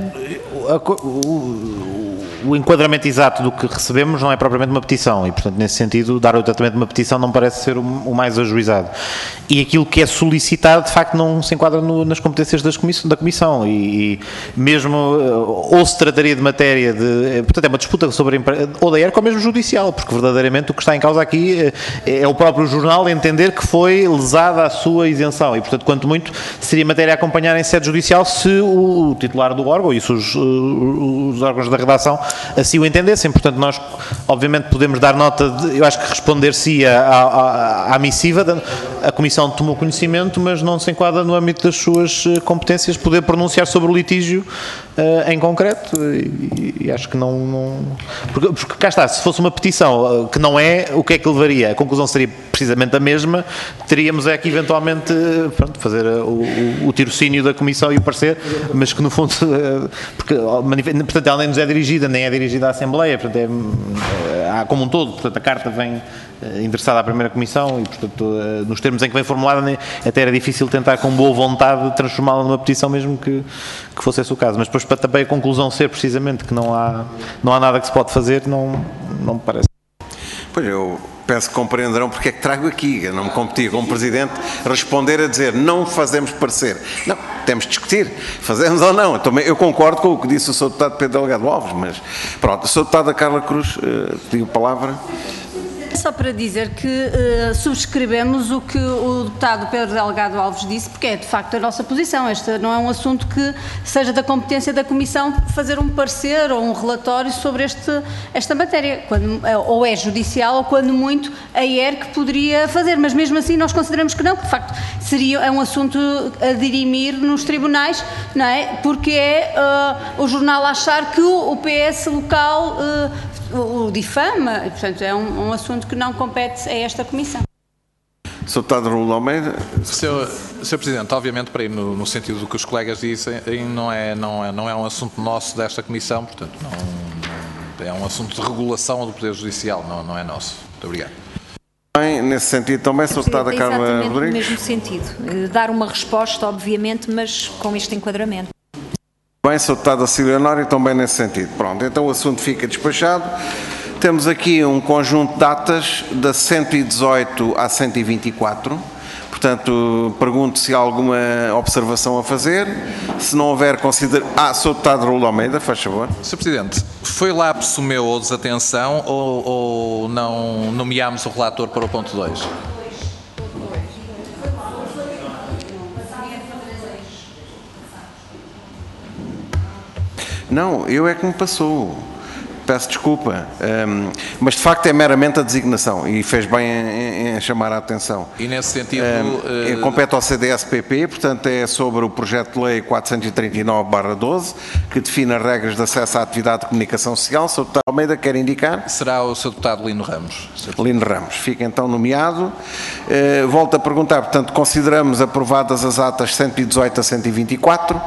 O enquadramento exato do que recebemos não é propriamente uma petição e, portanto, nesse sentido, dar o tratamento de uma petição não parece ser o mais ajuizado. E aquilo que é solicitado, de facto, não se enquadra nas competências da Comissão e mesmo, ou se trataria de matéria de... Portanto, é uma disputa sobre ou da ERC ou mesmo judicial, porque verdadeiramente o que está em causa aqui é o próprio jornal entender que foi lesada a sua isenção e, portanto, quanto muito, seria matéria a acompanhar em sede judicial se o titular do órgão e os órgãos da redação assim o entendessem. Portanto, nós obviamente podemos dar nota eu acho que responder-se à missiva, a Comissão tomou conhecimento, mas não se enquadra no âmbito das suas competências poder pronunciar sobre o litígio em concreto e acho que não porque cá está, se fosse uma petição que não é, o que é que levaria? A conclusão seria precisamente a mesma, teríamos é que eventualmente fazer o tirocínio da Comissão e o parecer, mas que no fundo porque, portanto, ela nem nos é dirigida, nem é dirigida à Assembleia, portanto, como um todo, portanto, a carta vem endereçada à primeira Comissão e, portanto, nos termos em que vem formulada, até era difícil tentar com boa vontade transformá-la numa petição, mesmo que fosse esse o caso. Mas depois, para também a conclusão ser precisamente que não há nada que se pode fazer, não me parece. Pois eu penso que compreenderão porque é que trago aqui. Eu não me competia como Presidente responder a dizer não fazemos parecer. Não, temos de discutir, fazemos ou não. Eu concordo com o que disse o Sr. Deputado Pedro Delgado Alves, mas pronto, a Sra. Deputada Carla Cruz pediu a palavra. só para dizer que subscrevemos o que o deputado Pedro Delgado Alves disse, porque é de facto a nossa posição. Este não é um assunto que seja da competência da Comissão fazer um parecer ou um relatório sobre esta matéria, ou é judicial ou quando muito a ERC poderia fazer, mas mesmo assim nós consideramos que não, que de facto é um assunto a dirimir nos tribunais, não é? Porque é o jornal achar que o PS local o difama, e portanto é um assunto que não compete a esta Comissão. Sr. Deputado Raul Almeida. Sr. Presidente, obviamente para ir no sentido do que os colegas dizem, não é um assunto nosso desta Comissão, portanto não é um assunto de regulação do Poder Judicial, não é nosso. Muito obrigado. Bem, nesse sentido também, Sr. Deputada Carla Rodrigues. No mesmo sentido, dar uma resposta, obviamente, mas com este enquadramento. Bem, Sr. Deputada Cília Honório, também nesse sentido. Pronto, então o assunto fica despachado. Temos aqui um conjunto de datas da 118 à 124. Portanto, pergunto se há alguma observação a fazer. Se não houver, considero... Sr. Deputado Raul Almeida, faz favor. Sr. Presidente, foi lapso meu ou desatenção ou não nomeámos o relator para o ponto 2? Não, eu é que me passou. Peço desculpa. Mas de facto é meramente a designação e fez bem em chamar a atenção. E nesse sentido... compete ao CDS-PP, portanto é sobre o projeto de lei 439/12, que define as regras de acesso à atividade de comunicação social. Sr. Deputado Almeida, quer indicar? Será o Sr. Deputado Lino Ramos. Lino Ramos, fica então nomeado. Volto a perguntar, portanto, consideramos aprovadas as atas 118 a 124.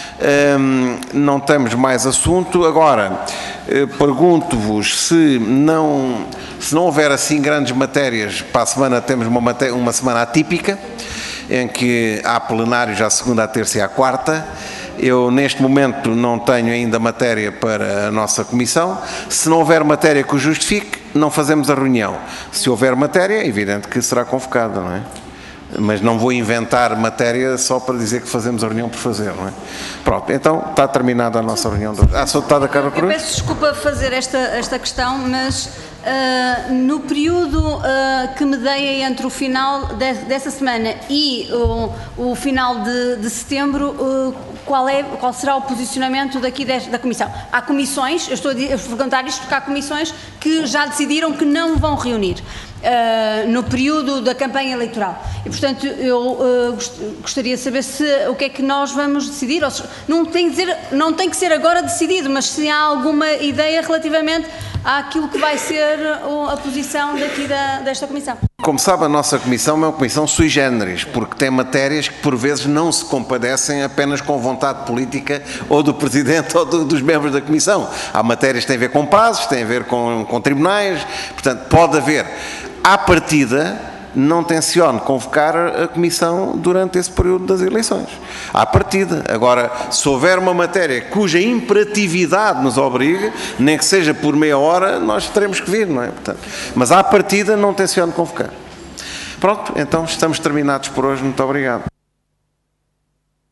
Não temos mais assunto. Agora, pergunto-vos se não houver assim grandes matérias, para a semana temos uma semana atípica, em que há plenários à segunda, à terça e à quarta. Eu, neste momento, não tenho ainda matéria para a nossa comissão. Se não houver matéria que o justifique, não fazemos a reunião. Se houver matéria, é evidente que será convocada, não é? Mas não vou inventar matéria só para dizer que fazemos a reunião por fazer, não é? Pronto, então está terminada a nossa reunião. Sr. Deputada Carla Cruz. Eu peço desculpa fazer esta questão, mas no período que medeia entre o final dessa semana e o final de setembro, qual será o posicionamento daqui da Comissão? Há comissões, eu estou a perguntar isto porque há comissões que já decidiram que não vão reunir no período da campanha eleitoral. E, portanto, eu gostaria de saber o que é que nós vamos decidir. Ou seja, não tem que ser agora decidido, mas se há alguma ideia relativamente àquilo que vai ser a posição daqui desta Comissão. Como sabe, a nossa Comissão é uma Comissão sui generis, porque tem matérias que por vezes não se compadecem apenas com vontade política ou do Presidente ou dos membros da Comissão. Há matérias que têm a ver com prazos, têm a ver com tribunais, portanto pode haver. À partida, não tenciono convocar a Comissão durante esse período das eleições. À partida. Agora, se houver uma matéria cuja imperatividade nos obrigue, nem que seja por meia hora, nós teremos que vir, não é? Portanto, mas à partida não tenciono convocar. Pronto, então estamos terminados por hoje. Muito obrigado.